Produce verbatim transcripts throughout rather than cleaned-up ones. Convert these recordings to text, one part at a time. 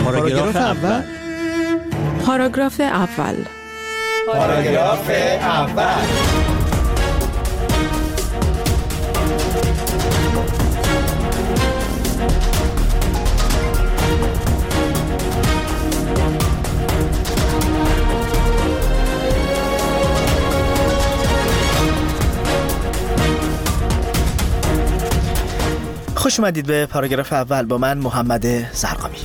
پاراگراف اول. پاراگراف اول. پاراگراف اول. خوش اومدید به پاراگراف اول با من محمد زرقامی.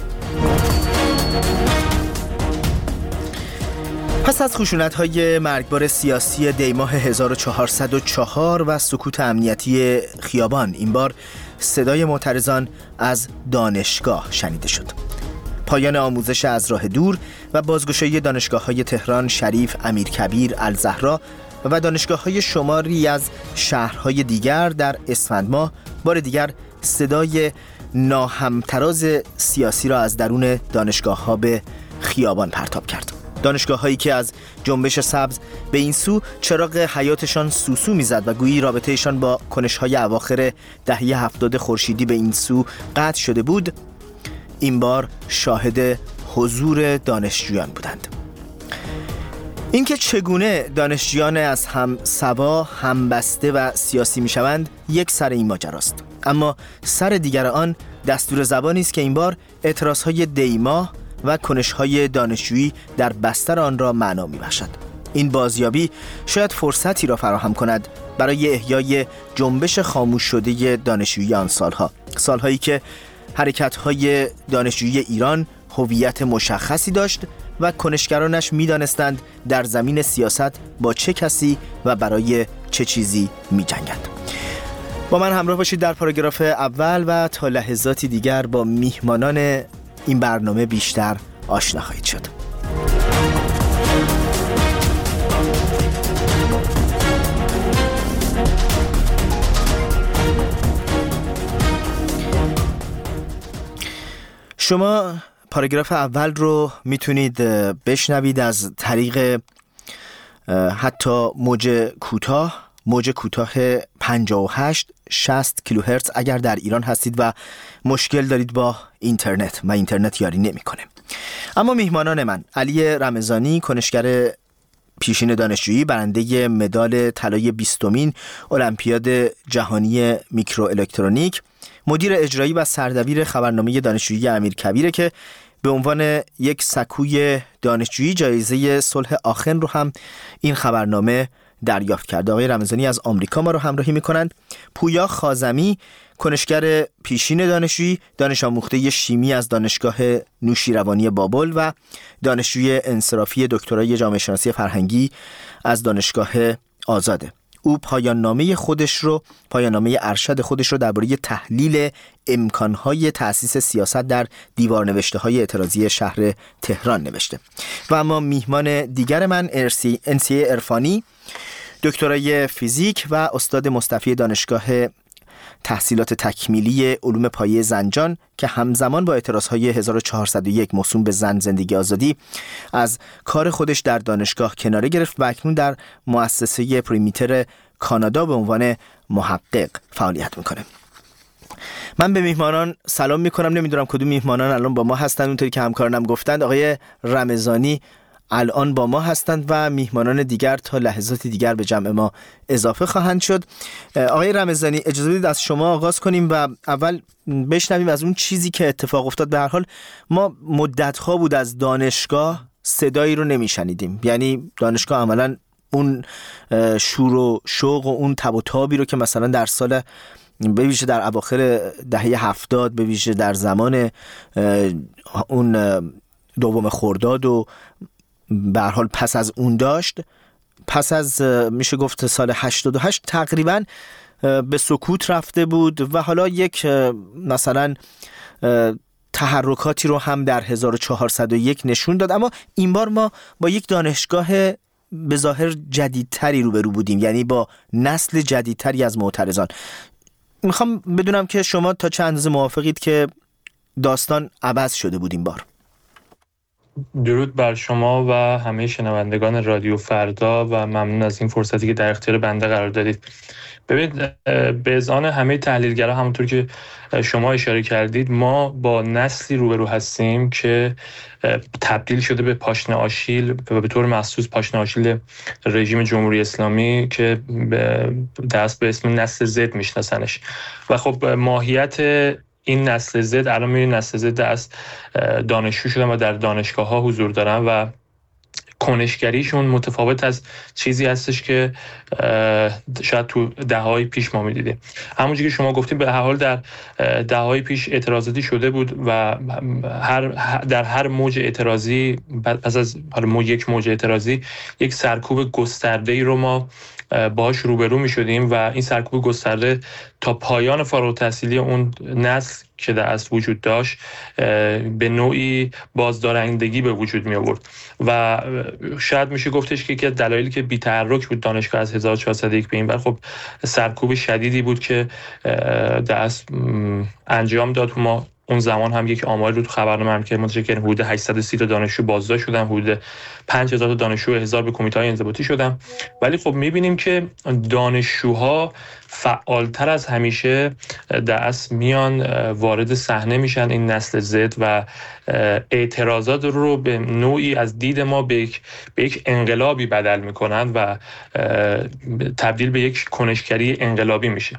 پس از خشونت‌های مرگبار سیاسی دیماه هزار و چهارصد و چهار و سکوت امنیتی خیابان، این بار صدای معترضان از دانشگاه شنیده شد. پایان آموزش از راه دور و بازگشایی دانشگاه‌های تهران، شریف، امیرکبیر، الزهرا و دانشگاه‌های شماری از شهرهای دیگر در اسفند ماه بار دیگر صدای ناهمتراز سیاسی را از درون دانشگاه‌ها به خیابان پرتاب کرد. دانشگاه‌هایی که از جنبش سبز به این سو چراغ حیاتشان سوسو می‌زد و گویی رابطه‌شان با کنش‌های اواخر دهه هفتاد خورشیدی به این سو قطع شده بود، این بار شاهد حضور دانشجویان بودند. اینکه چگونه دانشجویان از هم سوا، همبسته و سیاسی می‌شوند یک سر این ماجراست، اما سر دیگر آن دستور زبانی است که این بار اعتراضهای دیماه و کنش‌های دانشجویی در بستر آن را معنا می‌بخشد. این بازیابی شاید فرصتی را فراهم کند برای احیای جنبش خاموش شده دانشجویی آن سالها، سالهایی که حرکت‌های دانشجویی ایران هویت مشخصی داشت و کنشگرانش می‌دانستند در زمین سیاست با چه کسی و برای چه چیزی می‌جنگند. با من همراه باشید در پاراگراف اول و تا لحظاتی دیگر با میهمانان این برنامه بیشتر آشنا خواهید شد. شما پاراگراف اول رو میتونید بشنوید از طریق حتی موج کوتاه موج کوتاه پنجاه و هشت شصت کیلوهرتز اگر در ایران هستید و مشکل دارید با اینترنت و اینترنت یاری نمیکنه. اما میهمانان من: علی رمضانی، کنشگر پیشین دانشجویی، برنده مدال طلای بیستمین المپیاد جهانی میکرو الکترونیک، مدیر اجرایی و سردبیر خبرنامه دانشجویی امیرکبیر که به عنوان یک سکوی دانشجویی جایزه صلح آخن رو هم این خبرنامه دریافت کرد. آقای رمضانی از آمریکا ما رو همراهی میکنند. پویا خازمی، کنشگر پیشین دانشجویی، دانش آموخته شیمی از دانشگاه نوشیروانی بابل و دانشجوی انصرافی دکترای جامعه شناسی فرهنگی از دانشگاه آزاده. او پایان نامه خودش رو پایان نامه ارشد خودش رو درباره تحلیل امکانهای تأسیس سیاست در دیوار نوشته های اعتراضی شهر تهران نوشته. و اما میهمان دیگر من انسیه عرفانی، دکترای فیزیک و استاد مستفی دانشگاه تحصیلات تکمیلی علوم پایه زنجان که همزمان با اعتراضهای هزار و چهارصد و یک موسوم به زن، زندگی، آزادی از کار خودش در دانشگاه کناره گرفت و اکنون در مؤسسه پریمیتر کانادا به عنوان محقق فعالیت میکنه. من به میهمانان سلام میکنم. نمیدونم کدوم میهمانان الان با ما هستند. اونطوری که همکارانم گفتند آقای رمضانی الان با ما هستند و میهمانان دیگر تا لحظات دیگر به جمع ما اضافه خواهند شد. آقای رمضانی، اجازه بدید از شما آغاز کنیم و اول بشنویم از اون چیزی که اتفاق افتاد. به هر حال ما مدت‌ها بود از دانشگاه صدایی رو نمیشنیدیم، یعنی دانشگاه عملاً اون شور و شوق و اون تب و تابی رو که مثلا در سال به ویژه در اواخر دهه هفتاد، به ویژه در زمان اون دوم خرداد و به هر حال پس از اون داشت، پس از میشه گفت سال هشتاد و هشت تقریبا به سکوت رفته بود و حالا یک مثلا تحرکاتی رو هم در هزار و چهارصد و یک نشون داد. اما این بار ما با یک دانشگاه به ظاهر جدیدتری روبرو بودیم، یعنی با نسل جدیدتری از معترضان. میخوام بدونم که شما تا چند اندازه موافقید که داستان عوض شده بود این بار؟ درود بر شما و همه شنوندگان رادیو فردا و ممنون از این فرصتی که در اختیار بنده قرار دادید. ببینید به اذعان همه تحلیلگرا، همونطور که شما اشاره کردید، ما با نسلی روبرو هستیم که تبدیل شده به پاشنه آشیل و به طور مخصوص پاشنه آشیل رژیم جمهوری اسلامی که دست به اسم نسل زد میشناسنش. و خب ماهیت این نسل زد، الان می‌بینید نسل زد از دانشجو شدن و در دانشگاه ها حضور دارن و کنشگریشون متفاوت از چیزی هستش که شاید تو دهه‌های پیش ما می‌دیدیم. همونجوری که شما گفتید به هر حال در دهه‌های پیش اعتراضاتی شده بود و هر در هر موج اعتراضی، پس از حالا موج یک موج اعتراضی، یک سرکوب گسترده‌ای رو ما باهاش روبرو می‌شدیم و این سرکوب گسترده تا پایان فارغ التحصیلی اون نسل که در اصل وجود داشت به نوعی بازدارندگی به وجود می آورد و شاید میشه گفتش که یکی از دلایلی که بی‌تحرک بود دانشگاه از هزار و چهارصد و یک به این ور، خب سرکوب شدیدی بود که در اصل انجام داد. ما اون زمان هم یک آماری رو تو خبرنامه هم که منتشر کردیم، حدود هشتصد و سی تا دانشجو بازداشت شدن، حدود پنج هزار تا دانشجو هزار به کمیته‌های انضباطی شدن. ولی خب می‌بینیم که دانشجوها فعالتر از همیشه در اصل میان وارد صحنه میشن، این نسل زد، و اعتراضات رو به نوعی از دید ما به یک به یک انقلابی بدل میکنن و تبدیل به یک کنشگری انقلابی میشه.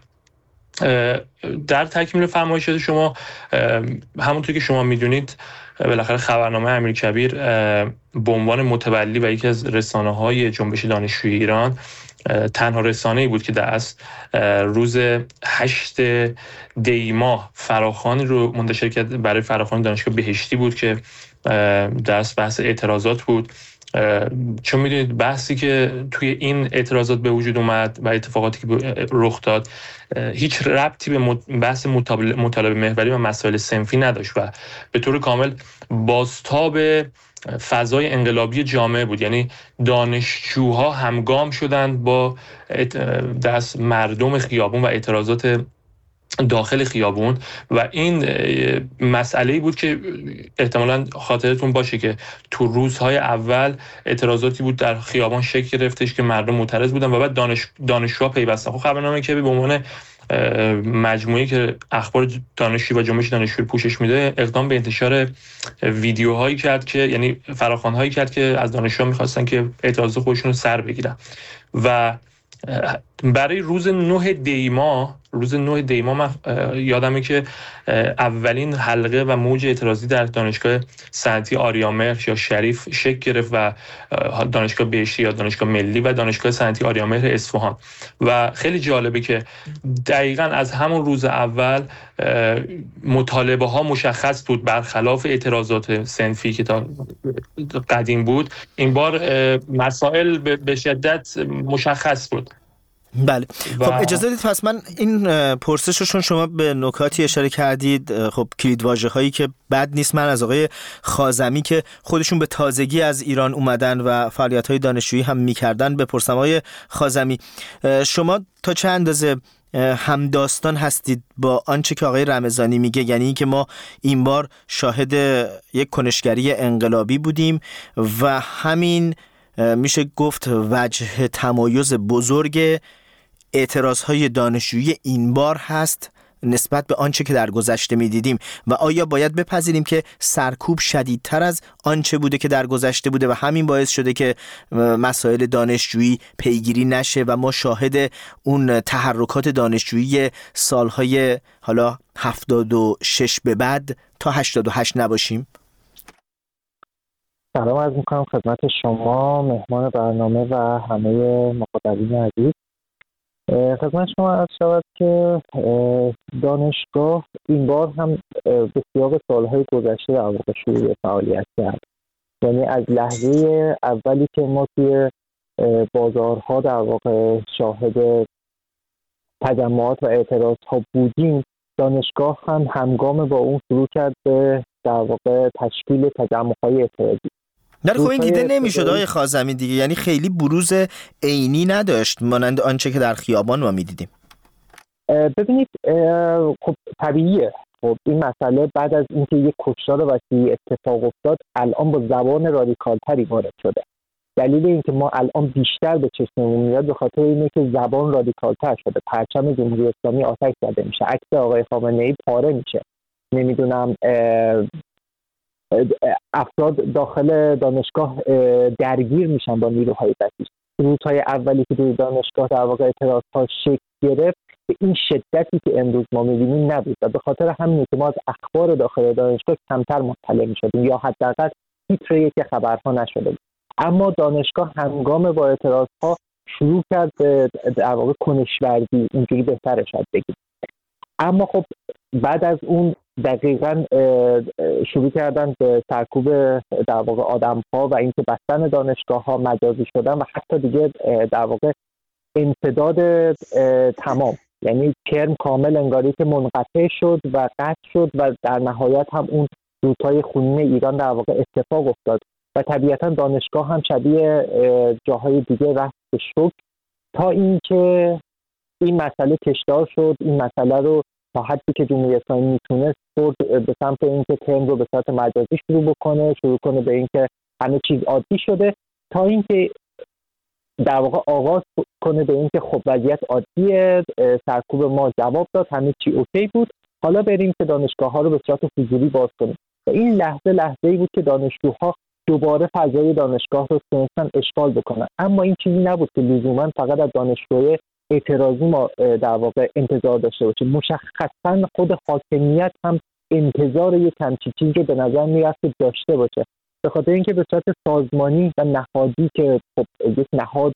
در تکمیل فرمایشات شما، همونطور که شما میدونید بالاخره خبرنامه امیرکبیر به عنوان متولی و یکی از رسانه‌های جنبش دانشجویی ایران تنها رسانه‌ای بود که در اصل روز هشت دی ماه فراخوانی رو منتشر کرد برای فراخوان دانشگاه بهشتی بود که در اصل بحث اعتراضات بود. چون میدونید بحثی که توی این اعتراضات به وجود اومد و اتفاقاتی که رخ داد هیچ ربطی به بحث مطالبه محوری و مسائل صنفی نداشت و به طور کامل بازتاب فضای انقلابی جامعه بود. یعنی دانشجوها همگام شدند با دست مردم خیابون و اعتراضات داخل خیابون و این مسئله‌ای بود که احتمالاً خاطرتون باشه که تو روزهای اول اعتراضاتی بود در خیابان شکل گرفتش که مردم معترض بودن و بعد دانش دانشجوها پیوستن. خب خبرنامه که به عنوان مجموعه‌ای که اخبار دانشجویی و جنبش دانشجویی پوشش میده اقدام به انتشار ویدیوهایی کرد که یعنی فراخوان‌هایی کرد که از دانشجوها می‌خواستن که اعتراضات خودشون رو سر بگیرن و برای روز نه دی ماه روز نه دی ماه من یادمه که اولین حلقه و موج اعتراضی در دانشگاه صنعتی آریامهر یا شریف شکل گرفت و دانشگاه بهشتی یا دانشگاه ملی و دانشگاه صنعتی آریامهر اصفهان. و خیلی جالبه که دقیقاً از همون روز اول مطالبه ها مشخص بود، برخلاف اعتراضات صنفی که تا قدیم بود این بار مسائل به شدت مشخص بود. بله خب اجازه بدید پس من این پرسششون شما به نکاتی اشاره کردید، خب کلیدواژه هایی که بد نیست من از آقای خازمی که خودشون به تازگی از ایران اومدن و فعالیت های دانشجویی هم میکردن بپرسم. آقای خازمی شما تا چه اندازه همداستان هستید با آنچه که آقای رمضانی میگه، یعنی این که ما این بار شاهد یک کنشگری انقلابی بودیم و همین میشه گفت وجه تمایز بزرگ اعتراضهای دانشجویی این بار هست نسبت به آنچه که در گذشته میدیدیم و آیا باید بپذیریم که سرکوب شدیدتر از آنچه بوده که در گذشته بوده و همین باعث شده که مسائل دانشجویی پیگیری نشه و ما شاهد اون تحرکات دانشجویی سالهای حالا هفتاد و شش به بعد تا هشتاد و هشت نباشیم؟ سلام عرض میکنم خدمت شما مهمان برنامه و همه مخاطبین عزیز. خدمت شما عرض شود که دانشگاه این بار هم به سیاق سالهای گذشته در واقع شروع به فعالیت کرد. یعنی از لحظه اولی که ما توی بازارها در واقع شاهد تجمعات و اعتراضها بودیم، دانشگاه هم همگام با اون شروع کرد به در واقع تشکیل تجمع‌های اعتراضی. در خب این دیده نمیشد آقای خازمی دیگه، یعنی خیلی بروز عینی نداشت مانند آنچه که در خیابان ما میدیدیم. ببینید خب طبیعیه، خب این مسئله بعد از اینکه یک کشتار وسیع اتفاق افتاد الان با زبان رادیکالتری وارد شده. دلیل اینکه ما الان بیشتر به چشممون میاد به خاطر اینه که زبان رادیکال‌تر شده، پرچم جمهوری اسلامی آتش زده میشه، عکس آقای خامنه‌ای پاره میشه، نمیدونم افراد داخل دانشگاه درگیر میشن با نیروهای بسیج. روزهای اولی که توی دانشگاه در واقع اعتراض‌ها شکل گرفت به این شدتی که امروز ما می‌بینیم نبود و به خاطر همین که ما از اخبار داخل دانشگاه کمتر مطلع می‌شدیم یا حداقل تیتر یک خبرها نشده بود. اما دانشگاه هنگام با اعتراض‌ها شروع کرد به در واقع کنش‌ورزی، اینجوری بهتره شاید بگیم. اما خب بعد از اون دقیقاً شروع کردن به سرکوب در واقع آدم‌ها و اینکه بستن دانشگاه‌ها مجازی شدن و حتی دیگه در واقع امتداد تمام، یعنی کرم کامل انگاری که منقطع شد و قطع شد و در نهایت هم اون روزهای خونین ایران در واقع اتفاق افتاد و طبیعتاً دانشگاه هم شبیه جاهای دیگه رفت به شوک تا اینکه این مسئله کشدار شد. این مسئله رو تا حدی که جمهوری اسلامی میتونه برد به سمت اینکه کرم رو به صورت مجازی شروع بکنه، شروع کنه به اینکه همه چیز عادی شده، تا اینکه در واقع آغاز کنه به اینکه خب وضعیت عادیه، سرکوب ما جواب داد، همه چی اوکی بود، حالا بریم که دانشگاه ها رو به صورت حضوری باز کنیم. و این لحظه لحظه‌ای بود که دانشجوها دوباره فضای دانشگاه رو تونستن اشغال بکنن. اما این چیزی نبود که لزوما فقط از دانشجوی اعتراضی ما در واقع انتظار داشته باشیم. مشخصا خود حاکمیت هم انتظار یک همچین چیزی رو به نظر میرفت داشته باشه، به خاطر اینکه به صورت سازمانی و نهادی که خب یک نهاد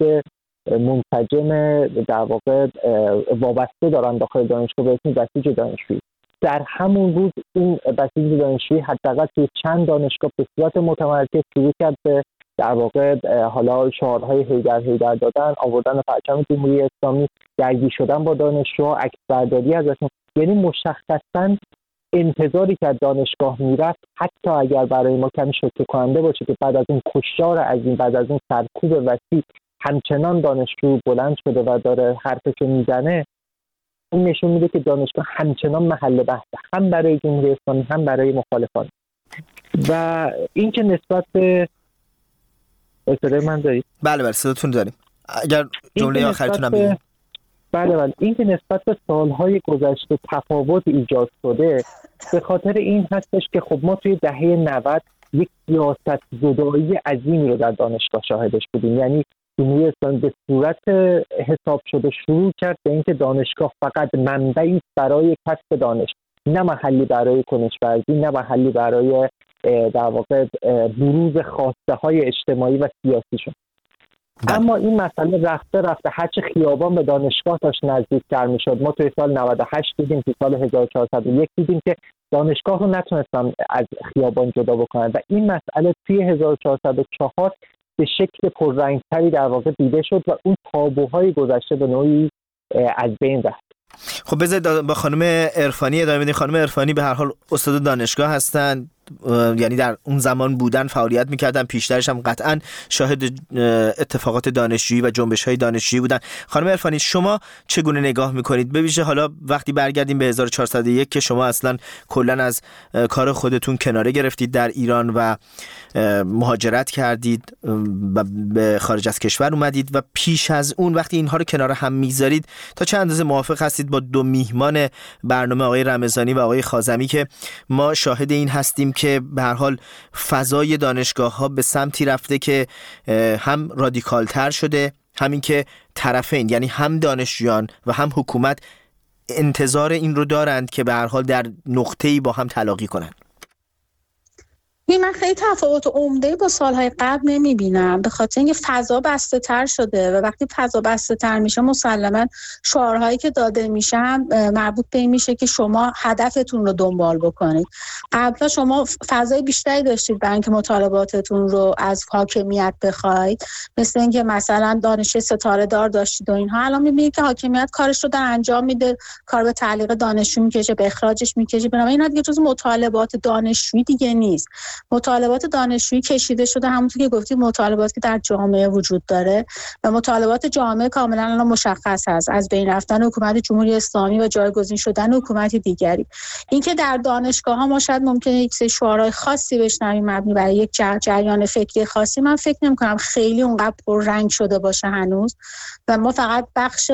منسجم در واقع وابسته دارن داخل دانشگاه به اسم بسیج دانشجویی، در همون روز این بسیج دانشجویی حداقل توی چند دانشگاه به صورت متمرکز شروع کرد به در واقع حالا شعارهای حیدر حیدر دادن، آوردن پرچم جمهوری اسلامی، درگیر شدن با دانشجوها، عکس برداری ازشون. یعنی مشخصاً انتظاری که از دانشگاه میرفت حتی اگر برای ما کمی شوکه کننده باشه که بعد از اون کشتار عظیم، بعد از اون سرکوب وسیع همچنان دانشجو بلند شده و داره حرفشو میزنه، این نشون میده که دانشگاه همچنان محل بحث هم برای جمهوری اسلامی هم برای مخالفان. و این که نسبت به اصطلاح من دارید بله بله صداتون داریم، اگر جمله آخرتون هم بگید. بله بله این که نسبت به سالهای گذشته تفاوت ایجاد شده به خاطر این هستش که خب ما توی دهه نود یک سیاست زدایی عظیمی رو در دانشگاه شاهدش بودیم. یعنی جمهوری اسلامی به صورت حساب شده شروع کرد به اینکه دانشگاه فقط منبعی برای کسب دانش، نه محلی برای کنش‌ورزی، نه محلی برای در واقع بروز خواسته های اجتماعی و سیاسیشون. اما این مسئله رفته رفته هرچه خیابان به دانشگاه داشت نزدیکتر میشد. ما توی سال نود و هشت دیدیم، توی سال هزار و چهارصد و یک دیدیم که دانشگاه رو نتونستن از خیابان جدا بکنن و این مسئله توی هزار و چهارصد و چهار به شکل پررنگتری در واقع دیده شد و اون تابوهای گذشته به نوعی از بین رفت. خب بذارید با خانم عرفانی ادامه بدیم. خانم عرفانی به هر حال استاد دانشگاه هستن، یعنی در اون زمان بودن، فعالیت میکردن، پیشترش هم قطعا شاهد اتفاقات دانشجویی و جنبش‌های دانشجویی بودن. خانم عرفانی شما چگونه نگاه میکنید به ویژه حالا وقتی برگردیم به هزار و چهارصد و یک که شما اصلا کلا از کار خودتون کناره گرفتید در ایران و مهاجرت کردید و به خارج از کشور اومدید و پیش از اون وقتی اینها رو کنار هم میذارید تا چه اندازه موافق هستید با دو میهمان برنامه آقای رمضانی و آقای خازمی که ما شاهد این هستیم که به هر حال فضای دانشگاه‌ها به سمتی رفته که هم رادیکال تر شده، همین که طرفین یعنی هم دانشجویان و هم حکومت انتظار این رو دارند که به هر حال در نقطه‌ای با هم تلاقی کنند؟ این من خیلی تفاوت عمده با سالهای قبل نمیبینم، به خاطر اینکه فضا بسته تر شده و وقتی فضا بسته تر میشه مسلما شعارهایی که داده میشن مربوط به این میشه که شما هدفتون رو دنبال بکنید. قبلا شما فضای بیشتری داشتید برای اینکه مطالباتتون رو از حاکمیت بخواید، مثل اینکه مثلا دانشجوی ستاره دار داشتید و اینها. الان میبینید که حاکمیت کارش رو در انجام میده، کار به تعلیق دانشجو میکشه، به اخراجش میکشه، بنابراین اینا دیگه جز مطالبات دانشجویی دیگه نیست. مطالبات دانشجویی کشیده شده، همونطور که گفتید مطالباتی که در جامعه وجود داره و مطالبات جامعه کاملا الان مشخص هست، از بین رفتن حکومت جمهوری اسلامی و جایگزین شدن حکومت دیگری. اینکه در دانشگاه‌ها ما شاید ممکنه یک سری شعارهای خاصی بشنویم مبنی بر یک جریان فکری خاصی، من فکر نمی‌کنم خیلی اونقدر پررنگ شده باشه هنوز و ما فقط بخش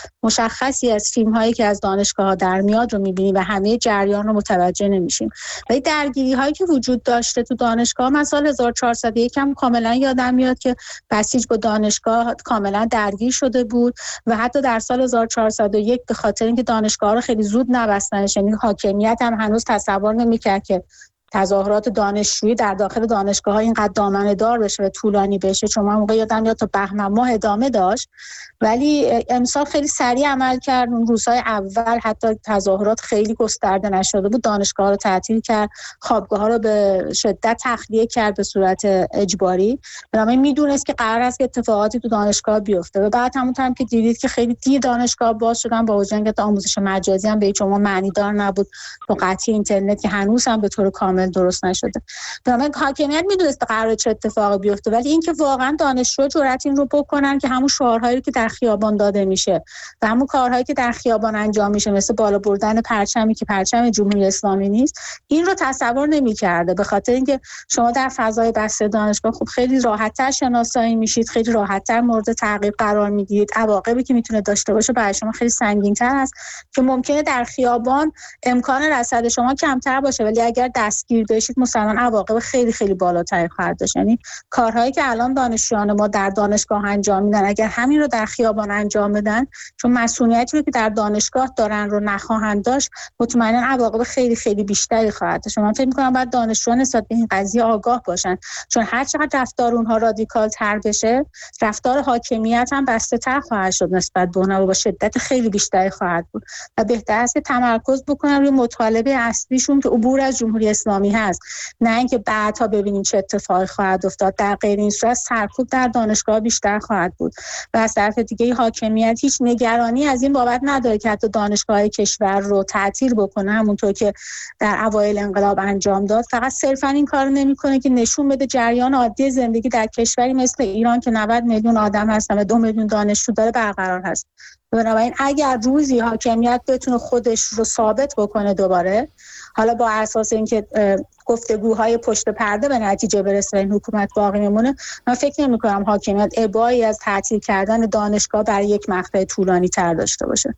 مشخصی از فیلم‌هایی که از دانشگاه‌ها در میاد رو می‌بینیم و همه جریان رو متوجه نمی‌شیم. ولی درگیری‌هایی که وجود داشته تو دانشگاه، من سال هزار و چهارصد و یک هم کاملا یادم میاد که بسیج با دانشگاه کاملا درگیر شده بود و حتی در سال هزار و چهارصد و یک به خاطر اینکه دانشگاه رو خیلی زود نبستنش، یعنی حاکمیت هم هنوز تصور نمی‌کرد که تظاهرات دانشجویی در داخل دانشگاه‌ها اینقدر دامنه دار بشه و طولانی بشه، چون من موقع یادم میاد تا بهمن ماه ادامه داشت، ولی امسال خیلی سریع عمل کرد. اون روزهای اول حتی تظاهرات خیلی گسترده نشده بود، دانشگاه‌ها رو تعطیل کرد، خوابگاه‌ها رو به شدت تخلیه کرد به صورت اجباری. بنابراین میدونست که قرار است که اتفاقاتی تو دانشگاه بیفته و بعد همونطور هم که دیدید که خیلی دیر دانشگاه باز شدن، با وجود اینکه آموزش مجازی هم به هیچ عنوان معنی دار نبود، با قطعی اینترنت که هنوز هم به طور کامل درست نشده. بنابراین حاکمیت میدونست قراره چه اتفاقی بیفته، ولی اینکه واقعا دانشجو جرأت این رو بکنن که همون شعارهایی که در خیابان داده میشه و همون کارهایی که در خیابان انجام میشه، مثل بالا بردن پرچمی که پرچم جمهوری اسلامی نیست، این رو تصور نمی‌کرده. به خاطر اینکه شما در فضای بسته دانشگاه خب خیلی راحت‌تر شناسایی میشید، خیلی راحت‌تر مورد تعقیب قرار میگیرید، عواقبی که میتونه داشته باشه برای شما خیلی سنگین‌تر است که ممکنه در خیابان امکان رصد شما کمتر باشه، ولی اگر دستگیر بشید مثلا عواقب خیلی خیلی بالاتری خواهد داشت. یعنی کارهایی که الان دانشجویان ما در دانشگاه انجام میدن، اگر همین رو در خیابان انجام بدن، چون مسئولیتی رو که در دانشگاه دارن رو نخواهند داشت، مطمئنا عواقب خیلی خیلی بیشتری خواهد داشت. من فکر می‌کنم باید دانشجویان نسبت به این قضیه آگاه باشن، چون هر چقدر رفتار اونها رادیکال تر بشه، رفتار حاکمیت هم بسته تر خواهد شد نسبت به اونها و با شدت خیلی بیشتری خواهد بود و بهتر است که تمرکز بکنن روی مطالبه اصلیشون که عبور از جمهوری اسلامی هست، نه اینکه بعدها ببینیم چه اتفاقی خواهد افتاد. در غیر این صورت سرکوب در دانشگاه بیشتر خواهد بود و از طرف دیگه حاکمیت هیچ نگرانی از این بابت نداره که حتی دانشگاه کشور رو تعطیل بکنه، همونطور که در اوایل انقلاب انجام داد. فقط صرفا این کارو نمیکنه که نشون بده جریان عادی زندگی در کشوری مثل ایران که نود میلیون آدم هستن و دو میلیون دانشجو داره برقرار هست. بنابراین اگر روزی حاکمیت بتونه خودش رو ثابت بکنه دوباره، حالا با اساس اینکه گفتگوهای پشت پرده به نتیجه برسه و این حکومت باقی میمونه، من فکر نمی‌کنم حاکمیت ابایی از تعطیل کردن دانشگاه برای یک مقطع طولانی تر داشته باشه.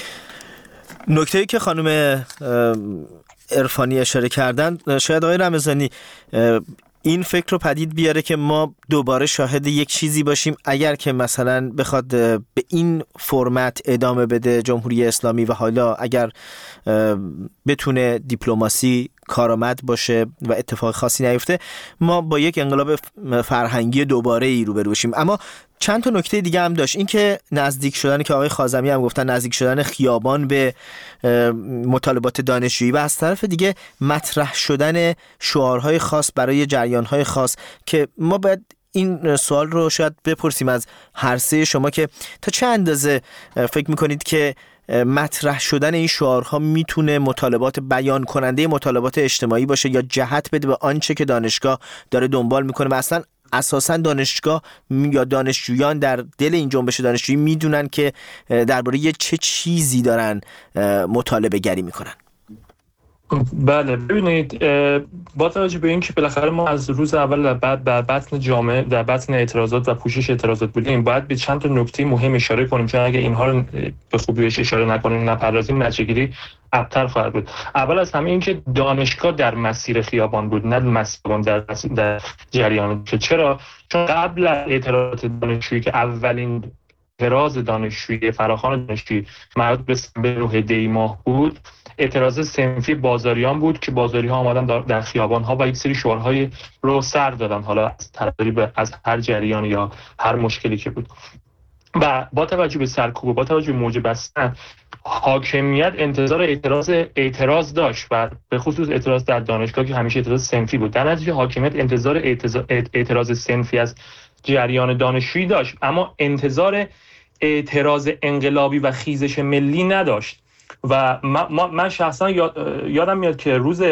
نکته‌ای که خانم عرفانی اشاره کردن، شاید آقای رمضانی این فکر رو پدید بیاره که ما دوباره شاهد یک چیزی باشیم اگر که مثلا بخواد به این فرمت ادامه بده جمهوری اسلامی و حالا اگر بتونه دیپلماسی کارآمد باشه و اتفاق خاصی نیفته، ما با یک انقلاب فرهنگی دوباره ای روبرو بشیم. اما چند تا نکته دیگه هم داشت، این که نزدیک شدن که آقای خازمی هم گفتن، نزدیک شدن خیابان به مطالبات دانشجویی و از طرف دیگه مطرح شدن شعارهای خاص برای جریانهای خاص که ما باید این سوال رو شاید بپرسیم از هر سه شما که تا چه اندازه فکر میکنید که مطرح شدن این شعارها میتونه مطالبات بیان کننده مطالبات اجتماعی باشه یا جهت بده به آنچه که دانشگاه داره دنبال میکنه و اصلا اساساً دانشگاه یا دانشجویان در دل این جنبش دانشجویی میدونن که درباره چه چیزی دارن مطالبه گری میکنن؟ بله، ببینید با توجه به این که بالاخره ما از روز اول بعد در بطن جامعه در بطن اعتراضات و پوشش اعتراضات بودیم، باید به چند تا نکته مهم اشاره کنیم، چون اگه اینها رو به خوبی بهش اشاره نکنیم نپردازیم نتیجه‌گیری ابتر خواهد بود. اول از همه این که دانشگاه در مسیر خیابان بود، نه مسیر در در جریان. چرا؟ چون قبل از اعتراضات دانشجویی که اولین اعتراض دانشجویی فراخوان دانشجویی مربوط به سپتامبر دی ماه بود، اعتراض صنفی بازاریان بود که بازاری‌ها آمدن در خیابان‌ها و یک سری شعارهای رو سر دادن، حالا از طرفداری از هر جریان یا هر مشکلی که بود. و با توجه به سرکوب و با توجه به موج بستن، حاکمیت انتظار اعتراض اعتراض داشت و به خصوص اعتراض در دانشگاه که همیشه اعتراض صنفی بود. در نتیجه حاکمیت انتظار اعتراض صنفی از جریان دانشجویی داشت، اما انتظار اعتراض انقلابی و خیزش ملی نداشت. و من, من شخصا یاد، یادم میاد که روز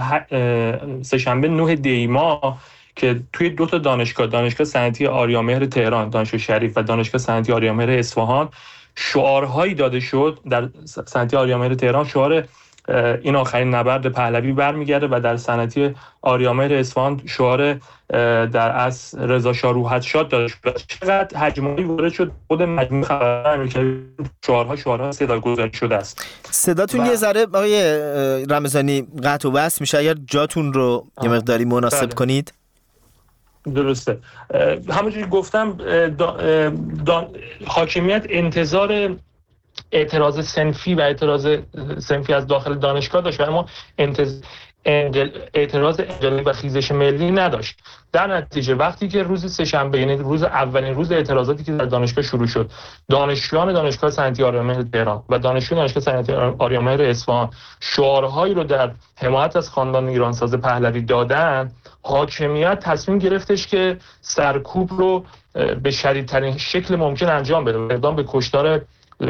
سه‌شنبه نه دی ماه که توی دو تا دانشگاه، دانشگاه صنعتی آریامهر تهران، دانشگاه شریف و دانشگاه صنعتی آریامهر اصفهان، شعارهایی داده شد. در صنعتی آریامهر تهران شعار این آخرین نبرد پهلوی برمیگرده و در صنعتی آریامهر اصفهان شعار در اصل رضا شاه روحت شاد داده شد. چقدر هجمانی وارد شد خود مجموعه خبرهای امریکایی، شعارها شعارها صداگذاری شده است. صداتون و... یه ذره آقای رمضانی قطع و بس میشه، اگر جاتون رو یه مقداری مناسب بله. کنید. درسته. همونجوری گفتم دا... دا... حاکمیت انتظار اعتراض صنفی و اعتراض صنفی از داخل دانشگاه داشت و اما انتظ... انجل... اعتراض انقلابی و خیزش ملی نداشت. در نتیجه وقتی که روز سه‌شنبه، یعنی روز اولین روز اعتراضاتی که در دانشگاه شروع شد، دانشجویان دانشگاه صنعتی آریامهر تهران و دانشجویان دانشگاه صنعتی آریامهر اصفهان شعارهایی رو در حمایت از خاندان ایرانساز پهلوی دادن، حاکمیت تصمیم گرفتش که سرکوب رو به شدیدترین شکل ممکن انجام بده و اقدام به کشتار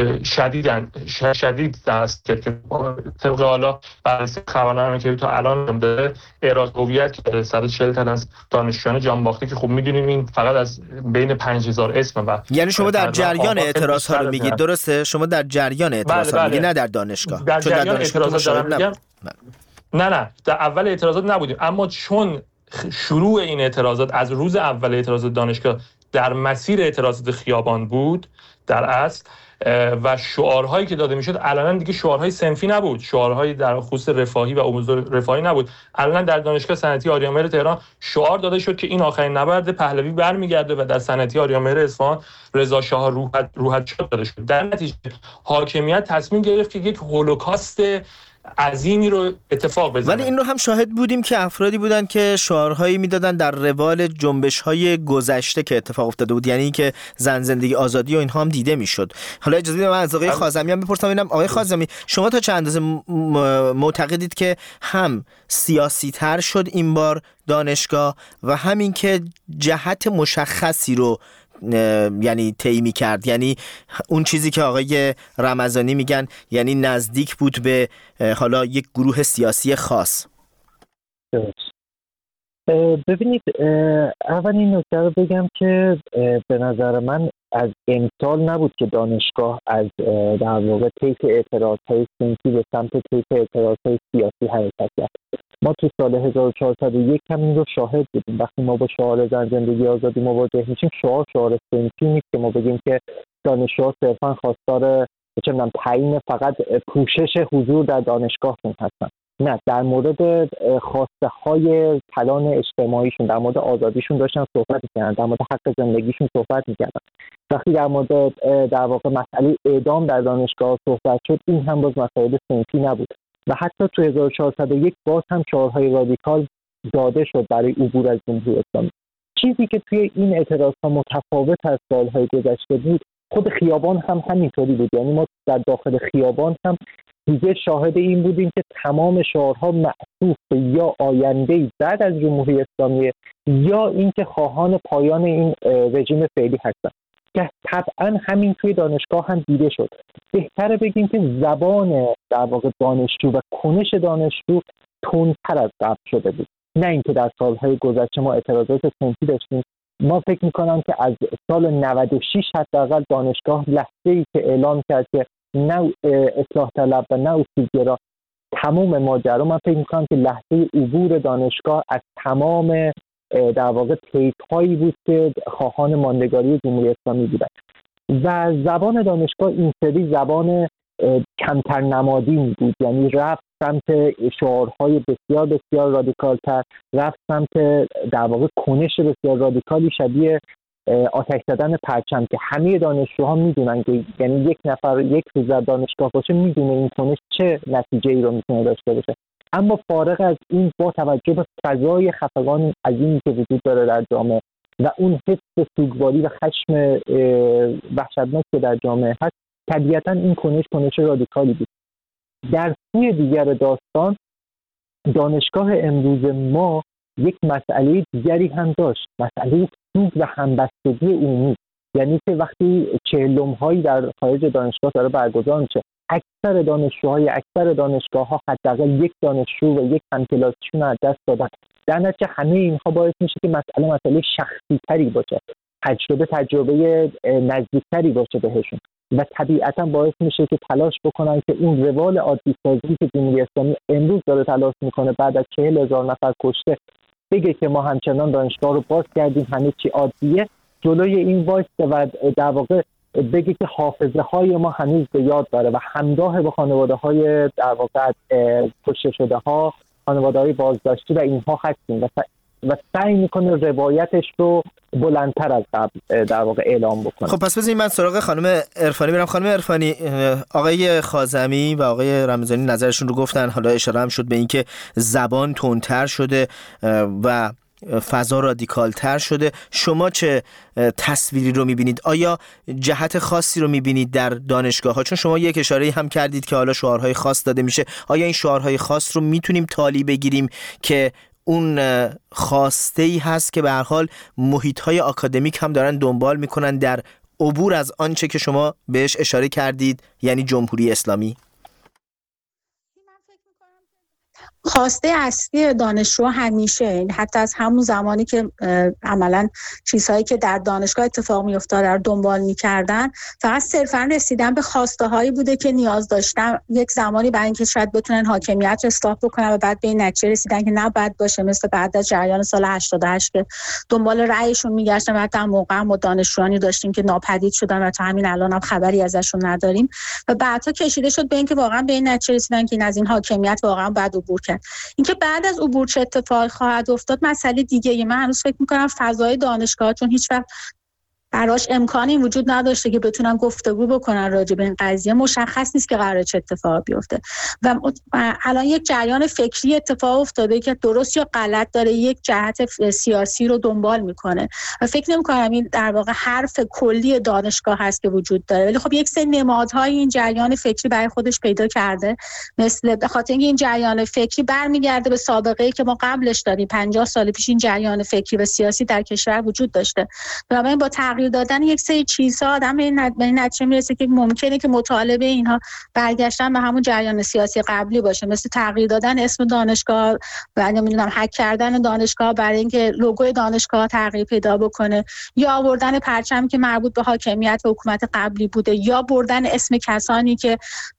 شدیدن شدید است که طبق حالا بررسی خبرنامه که تا الان داره اعراض هویت که صد و چهل تن از دانشجویان جانباخته که خب میدونیم این فقط از بین پنج هزار اسم و یعنی شما در جریان اعتراض ها رو میگید، درسته؟ شما در جریان اعتراض ها میگید، نه در دانشگاه. در جریان اعتراضات دارم میگم. نه نه در اول اعتراضات نبودیم، اما چون شروع این اعتراضات از روز اول اعتراضات دانشگاه در مسیر اعتراضات خیابان بود در اصل و شعارهایی که داده میشد علنا دیگه شعارهای صنفی نبود، شعارهایی در خصوص رفاهی و امور رفاهی نبود. علنا در دانشگاه صنعتی آریامهر تهران شعار داده شد که این آخرین نبرد پهلوی برمیگرده و در صنعتی آریامهر اصفهان رضا شاه روحت روحت شاد داده شد. در نتیجه حاکمیت تصمیم گرفت که یک هولوکاست عظیمی رو اتفاق بزنه. ولی این رو هم شاهد بودیم که افرادی بودن که شعارهایی میدادن در روال جنبش‌های گذشته که اتفاق افتاده بود، یعنی که زن زندگی آزادی و اینها هم دیده میشد. حالا اجازه بدید من از آقای خازمی هم بپرسم. اینم آقای خازمی، شما تا چند اندازه معتقدید که هم سیاسی تر شد این بار دانشگاه و همین که جهت مشخصی رو یعنی طی کرد، یعنی اون چیزی که آقای رمضانی میگن یعنی نزدیک بود به حالا یک گروه سیاسی خاص؟ ببینید، اول این نکته رو بگم که به نظر من از امسال نبود که دانشگاه از در واقع طیف اعتراض‌های صنفی به سمت طیف اعتراض‌های سیاسی حرکت کرد. ما تو سال هزار و چهارصد و یک هم این رو شاهد بودیم. وقتی ما با شعار زن زندگی آزادی مواجه میشیم، شعار شعار صنفی نیست که ما بگیم که دانشجوها صرفا خواستار چه می‌دونم تعیین فقط پوشش حضور در دانشگاهشون هستن. نه، در مورد خواسته های کلان اجتماعیشون، در مورد آزادیشون داشتن صحبت می‌کردن، در مورد حق زندگیشون صحبت می‌کردن. وقتی در مورد در واقع مسئله اعدام در دانشگاه صحبت شد، این هم باز مسائل صنفی نبود. و حتی تو هزار و چهارصد و یک باز هم شعارهای رادیکال داده شد برای عبور از جمهوری اسلامی. چیزی که توی این اعتراض‌ها متفاوت از سال‌های گذشته بود، خود خیابان هم همینطوری بود. یعنی ما در داخل خیابان هم دیگه شاهد این بودیم که تمام شعارها معطوف یا آینده‌ای بعد از جمهوری اسلامی یا اینکه خواهان پایان این رژیم فعلی هستن، که طبعا همین توی دانشگاه هم دیده شد. بهتره بگیم که زبان در واقع دانشجو و کنش دانشجو تندتر از قبل شده بود، نه اینکه در سالهای گذشته ما اعتراضات صنفی داشتیم. ما فکر میکنم که از سال نود و شش حداقل دانشگاه لحظه‌ای که اعلام کرد که نه اصلاح طلب و نه اصولگرا تمام ماجرا، من فکر میکنم که لحظه عبور دانشگاه از تمام در واقع طیف‌هایی بود که خواهان ماندگاری جمهوری اسلامی بودند و زبان دانشگاه این سری زبان کمتر نمادین بود. یعنی رفت سمت شعارهای بسیار بسیار رادیکال‌تر، رفت سمت در واقع کنش بسیار رادیکالی شبیه آتش زدن پرچم که همه دانشجوها میدونن که یعنی یک نفر یک روز در دانشگاه باشه میدونه این کنش چه نتیجه‌ای رو میتونه داشته باشه. اما فارغ از این، با توجه به فضای خفقان عظیمی که وجود داره در جامعه و اون حس سوگواری و خشم وحشتناک که در جامعه هست، طبیعتاً این کنش کنش رادیکالی بود. در سوی دیگر داستان، دانشگاه امروز ما یک مسئله دیگری هم داشت، مسئله سوگ و همبستگی عمومی. یعنی که وقتی چهلم‌هایی در خارج دانشگاه داره برگزار میشه، اکثر دانشجوهای اکثر دانشگاه‌ها حداقل یک دانشجو و یک همکلاسیشون از دست دادن. در نتیجه همه اینها باعث میشه که مسئله مسئله شخصی تری باشه، تجربه تجربه نزدیکتری باشه بهشون و طبیعتا باعث میشه که تلاش بکنن که اون روال عادی سازی که جمهوری اسلامی امروز داره تلاش میکنه بعد از چهل هزار نفر کشته بگه که ما همچنان دانشگاه رو باز کردیم، همه چی عادیه، جلوی این وایسته و در واقع بگه که حافظه های ما هنوز به یاد داره و همراه به خانواده های در واقع کشته شده ها، خانواده های بازداشتی و اینها هستیم و و سعی میکنه روایتش رو بلندتر از قبل در واقع اعلام بکنه. خب پس بذارید من سراغ خانم عرفانی برم. خانم عرفانی، آقای خازمی و آقای رمضانی نظرشون رو گفتن، حالا اشاره هم شد به اینکه زبان تندتر شده و فضا رادیکالتر شده. شما چه تصویری رو میبینید؟ آیا جهت خاصی رو میبینید در دانشگاه ها؟ چون شما یک اشاره هم کردید که حالا شعارهای خاص داده میشه. آیا این شعارهای خاص رو میتونیم تالی بگیریم که اون خواسته‌ای هست که به هر حال محیط‌های آکادمیک هم دارن دنبال میکنن در عبور از آنچه که شما بهش اشاره کردید، یعنی جمهوری اسلامی؟ خواسته اصلی دانشجو همیشه، حتی از همون زمانی که عملاً چیزهایی که در دانشگاه اتفاق می‌افتاد رو دنبال می‌کردن، فقط صرفاً رسیدن به خواسته هایی بوده که نیاز داشتن یک زمانی برای اینکه شاید بتونن حاکمیت رو اصلاح بکنن و بعد به این نتیجه رسیدن که نه بد باشه، مثل بعد از جریان سال هشتاد و هشت که دنبال رأیشون می‌گشتن و حتی موقع ما دانشجویانی داشتیم که ناپدید شدن و تا همین الان هم خبری ازشون نداریم و بعدها کشیده شد به اینکه واقعاً به این نتیجه رسیدن که این از این حاکمیت واقعاً بعد عبور کرد. اینکه بعد از عبور چه اتفاقی خواهد افتاد مسئله دیگه. من هنوز فکر می‌کنم فضای دانشگاه چون هیچ وقت براش امکانی وجود نداشته که بتونن گفتگو بکنن راجع به این قضیه، مشخص نیست که قراره چه اتفاقی بیفته و الان یک جریان فکری اتفاق افتاده که درست یا غلط داره یک جهت سیاسی رو دنبال میکنه و فکر نمی‌کنم این در واقع حرف کلی دانشگاه هست که وجود داره، ولی خب یک سری نمادهای این جریان فکری برای خودش پیدا کرده، مثل به خاطر اینکه این جریان فکری برمیگرده به سابقه‌ای که ما قبلش داریم. پنجاه سال پیش این جریان فکری و سیاسی در کشور وجود داشته، بنابراین با تغییر دادن یک سری چیزها آدم به این نتیجه میرسه که ممکنه که مطالبه اینها برگشتن به همون جریان سیاسی قبلی باشه، مثل تغییر دادن اسم دانشگاه و نمیدونم هک کردن دانشگاه برای اینکه لوگوی دانشگاه تغییر پیدا بکنه، یا آوردن پرچمی که مربوط به حاکمیت و حکومت قبلی بوده، یا بردن اسم کسانی که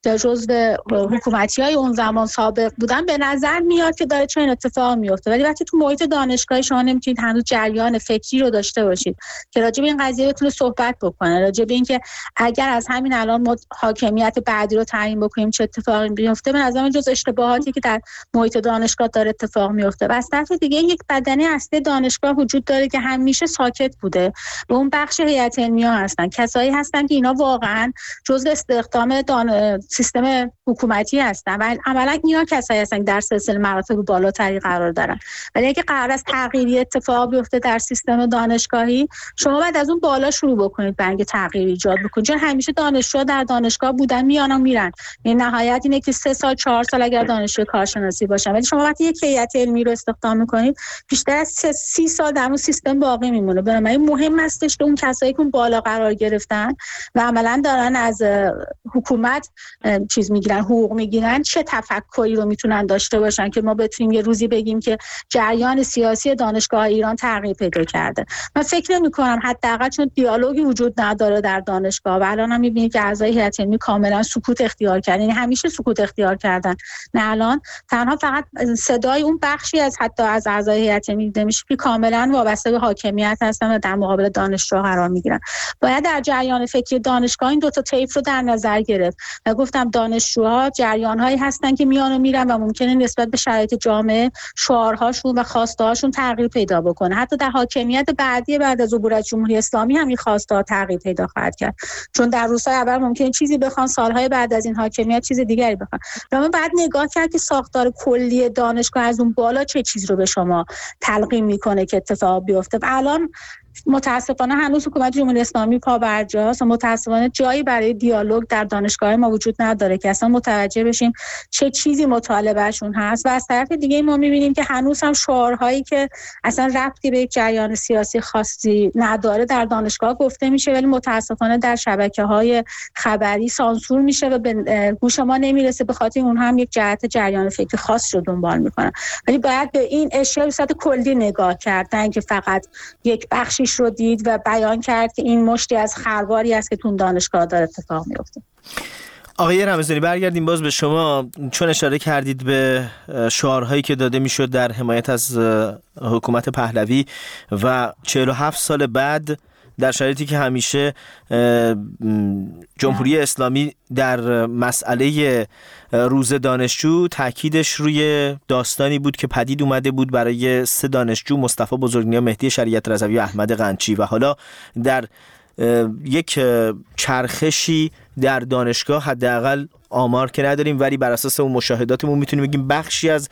جزو حکومتی‌های اون زمان سابق بودن. به نظر میاد که داره چنین اتفاقی میفته، ولی وقتی تو محیط دانشگاهی شما نمیتونید هنوز جریان فکری رو داشته باشید که راجع به این قضیه بتونه صحبت بکنه، راجع به اینکه اگر از همین الان ما حاکمیت بعدی رو تعیین بکنیم چه اتفاقی میفته. به نظر من جز اشتباهاتی که در محیط دانشگاه داره اتفاق میفته. و از طرف دیگه یک بدنه اصلی دانشگاه وجود داره که همیشه ساکت بوده و اون بخش هیئت علمیه هستن، کسایی هستن که اینا واقعا جزء استخدام دان... سیستم حکومتی هستن و عملا اینا کسایی هستن که در سلسله مراتب بالاتری قرار دارن. ولی اگه قرار است تغییری اتفاق بیفته در سیستم دانشگاهی، شما باید از اون بالا شروع بکنید برای اینکه تغییر ایجاد بکنید، چون همیشه دانشجو در دانشگاه بودن میان و میرن. این نهایت اینه که سه سال چهار سال اگر دانشجو کارشناسی باشن، ولی شما وقتی یک هیئت علمی رو استخدام میکنید بیشتر از سی سال در اون سیستم باقی میمونه. بنابراین مهم هستش که اون کسایی که اون بالا قرار گرفتن و عملاً دارن از حکومت چیز میگیرن، حقوق میگیرن، چه تفکری رو میتونن داشته باشن که ما بتونیم یه روزی بگیم که جریان سیاسی دانشگاه ایران تغییر پیدا کرده. من فکر نمی‌کنم، حداقل چون دیالوگی وجود نداره در دانشگاه و الان هم می‌بینید که اعضای هیئت علمی کاملا سکوت اختیار کردن، یعنی همیشه سکوت اختیار کردن، نه الان تنها فقط صدای اون بخشی از حتی از اعضای هیئت علمی دیده میشه که کاملا وابسته به حاکمیت هستن و در مقابل دانشجو قرار میگیرن. باید در جریان فکری دانشگاه این دو تا طیف رو در نظر گرفت و گفتم دانشجوها جریان‌هایی هستن که میان و میرن و ممکنه نسبت به شرایط جامعه شعارهاشون و خواسته‌هاشون تغییر پیدا بکنه. حتی در حاکمیت بعدی بعد از عبور از جمهوری اسلامی هم این خواسته‌ها تغییر پیدا خواهد کرد، چون در روزهای اول ممکنه چیزی بخوان، سالهای بعد از این حاکمیت چیز دیگری بخوان. اما بعد نگاه کرد که ساختار کلی دانشگاه از اون بالا چه چیز رو به شما تلقین میکنه که اتفاق بیفته. و الان متاسفانه هنوز حکومت جمهوری اسلامی پابرجاست و متاسفانه جایی برای دیالوگ در دانشگاه ما وجود نداره که اصلا متوجه بشیم چه چیزی مطالبهشون هست. و از طرف دیگه ما میبینیم که هنوز هم شعارهایی که اصلا ربطی به یک جریان سیاسی خاصی نداره در دانشگاه گفته میشه، ولی متاسفانه در شبکه‌های خبری سانسور میشه و به گوش ما نمیرسه، به خاطر اون هم یک جهت جریان فکری خاص رو دنبال میکنن. ولی باید به این اشیا به صورت کلی نگاه کرد، نه اینکه فقط یک بخشیش رو دید و بیان کرد که این مشتی از خرواری است که تو دانشگاه داره اتفاق میفته. آقای رمضانی برگردیم باز به شما، چون اشاره کردید به شعارهایی که داده میشد در حمایت از حکومت پهلوی و چهل و هفت سال بعد در شرایطی که همیشه جمهوری اسلامی در مسئله روز دانشجو تاکیدش روی داستانی بود که پدید اومده بود برای سه دانشجو، مصطفی بزرگنیا، مهدی شریعت رضوی و احمد قنچی، و حالا در یک چرخشی در دانشگاه، حداقل آمار که نداریم ولی بر اساس اون مشاهداتمون میتونیم بگیم بخشی از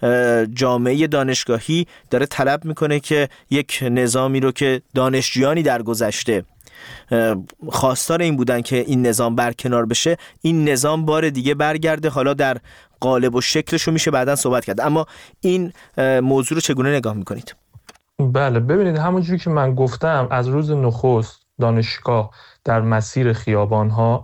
جامعه دانشگاهی داره طلب میکنه که یک نظامی رو که دانشجویانی در گذشته خواستار این بودن که این نظام برکنار بشه، این نظام بار دیگه برگرده. حالا در قالب و شکلش رو میشه بعداً صحبت کرد، اما این موضوع رو چگونه نگاه میکنید؟ بله ببینید، همونجوری که من گفتم از روز نخست دانشگاه در مسیر خیابان‌ها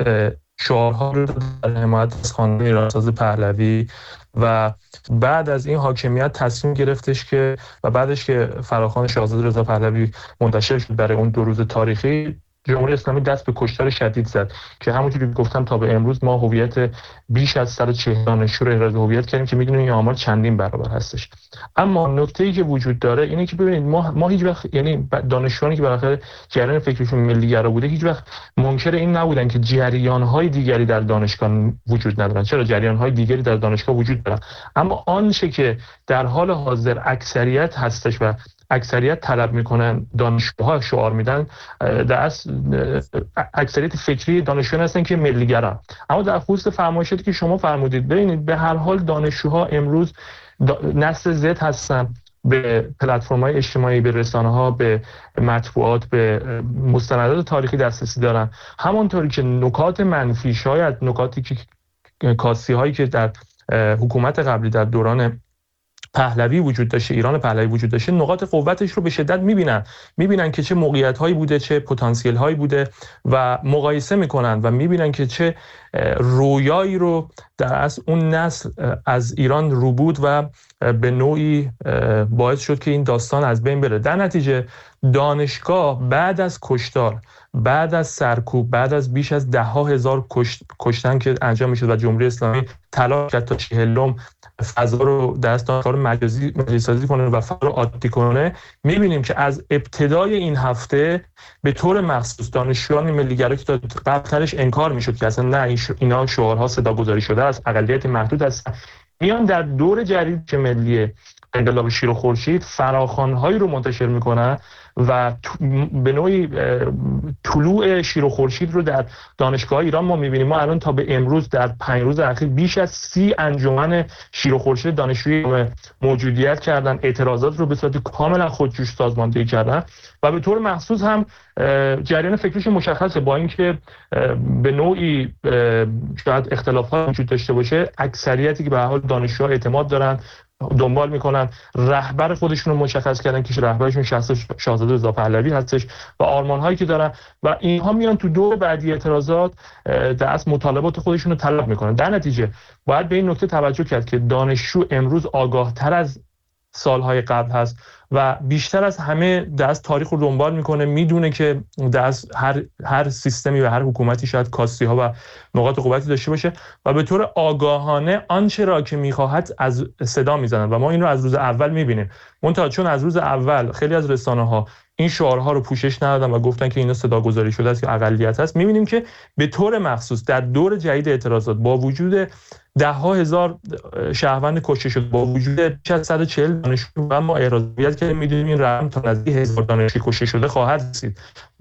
شعارها رو در حمایت از خانواده ایرانساز پهلوی و بعد از این حاکمیت تصمیم گرفتش که و بعدش که فراخوان شاهزاده رضا پهلوی منتشر شد برای اون دو روز تاریخی، جمهوری اسلامی دست به کشتار شدید زد که همونجوری که گفتم تا به امروز ما هویت بیش از صد و چهل دانشجو رو احراز هویت کردیم که میدونیم این آمار چندین برابر هستش. اما نکته‌ای که وجود داره اینه که ببینید ما ما هیچ وقت، یعنی دانشجوانی که بالاخره جریان فکریشون ملی‌گرا بوده، هیچ وقت منکر این نبودن که جریان‌های دیگری در دانشگاه وجود ندارن. چرا؟ جریان‌های دیگری در دانشگاه وجود دارن، اما آنچه که در حال حاضر اکثریت هستش و اکثریت طلب میکنن دانشجوها شعار میدن، در اصل اکثریت فکری دانشجویان هستن که ملی‌گرا. اما در خصوص فرمایشاتی که شما فرمودید، ببینید به هر حال دانشجوها امروز نسل زد هستن، به پلتفرم‌های اجتماعی، به رسانه‌ها، به مطبوعات، به مستندات تاریخی دسترسی دارن. همونطوری که نکات منفی، شاید نکاتی که کاسی‌هایی که در حکومت قبلی در دوران پهلوی وجود داشته، ایران پهلوی وجود داشته، نقاط قوتش رو به شدت میبینن میبینن که چه موقعیت هایی بوده، چه پتانسیل هایی بوده و مقایسه میکنن و میبینن که چه رویایی رو در اصل اون نسل از ایران رو بود و به نوعی باعث شد که این داستان از بین بره. در نتیجه دانشگاه بعد از کشتار، بعد از سرکوب، بعد از بیش از ده ها هزار کشت، کشتن که انجام میشد و جمهوری اسلامی تلاش کرد تا چهلم فضا رو دست دانشگاه رو مجازی مجازی سازی کنه و فضا رو عادی کنه، میبینیم که از ابتدای این هفته به طور مخصوص دانشجویان ملی‌گرا که قبلش انکار میشد که اصلا نه اینا شعارها صداگذاری شده از اقلیت محدود هستن، میان در دور جدید ملی انقلاب شیر و خورشید فراخوان‌هایی رو منتشر میکنن و به نوعی طلوع شیر و خورشید رو در دانشگاه ایران ما می‌بینیم. ما الان تا به امروز در پنج روز اخیر بیش از سی انجمن شیر و خورشید دانشجویی موجودیت کردن، اعتراضات رو به صورت کاملا خودجوش سازماندهی کردن و به طور مخصوص هم جریان فکریش مشخصه، با اینکه به نوعی شاید اختلافات وجود داشته باشه، اکثریتی که به هر حال دانشجوها اعتماد دارن، دنبال میکنن، رهبر خودشون رو مشخص کردن که رهبرشون شاهزاده رضا پهلوی هستش و آرمان‌هایی که دارن و اینها میان تو دور بعدی اعتراضات در اصل مطالبات خودشون رو طلب میکنن. در نتیجه باید به این نکته توجه کرد که دانشجو امروز آگاه‌تر از سالهای قبل هست و بیشتر از همه دست تاریخ رو دنبال میکنه، میدونه که دست هر هر سیستمی و هر حکومتی شاید کاستی ها و نقاط قوتی داشته باشه و به طور آگاهانه آنچه را که میخواهد از صدا میزنن و ما این رو از روز اول میبینیم. منتها چون از روز اول خیلی از رسانه ها این شعارها رو پوشش ندادن و گفتن که اینا صداگذاری شده است که اقلیت هست، میبینیم که به طور مخصوص در دور جدید اعتراضات با وجود ده ها هزار شهروند کشته شد، با وجود بیش از صد و چهل دانشجو و ما اعتراضیت که میدونیم این رقم تا نزدیک هزار دانشجو کشته شده خواهد رسید،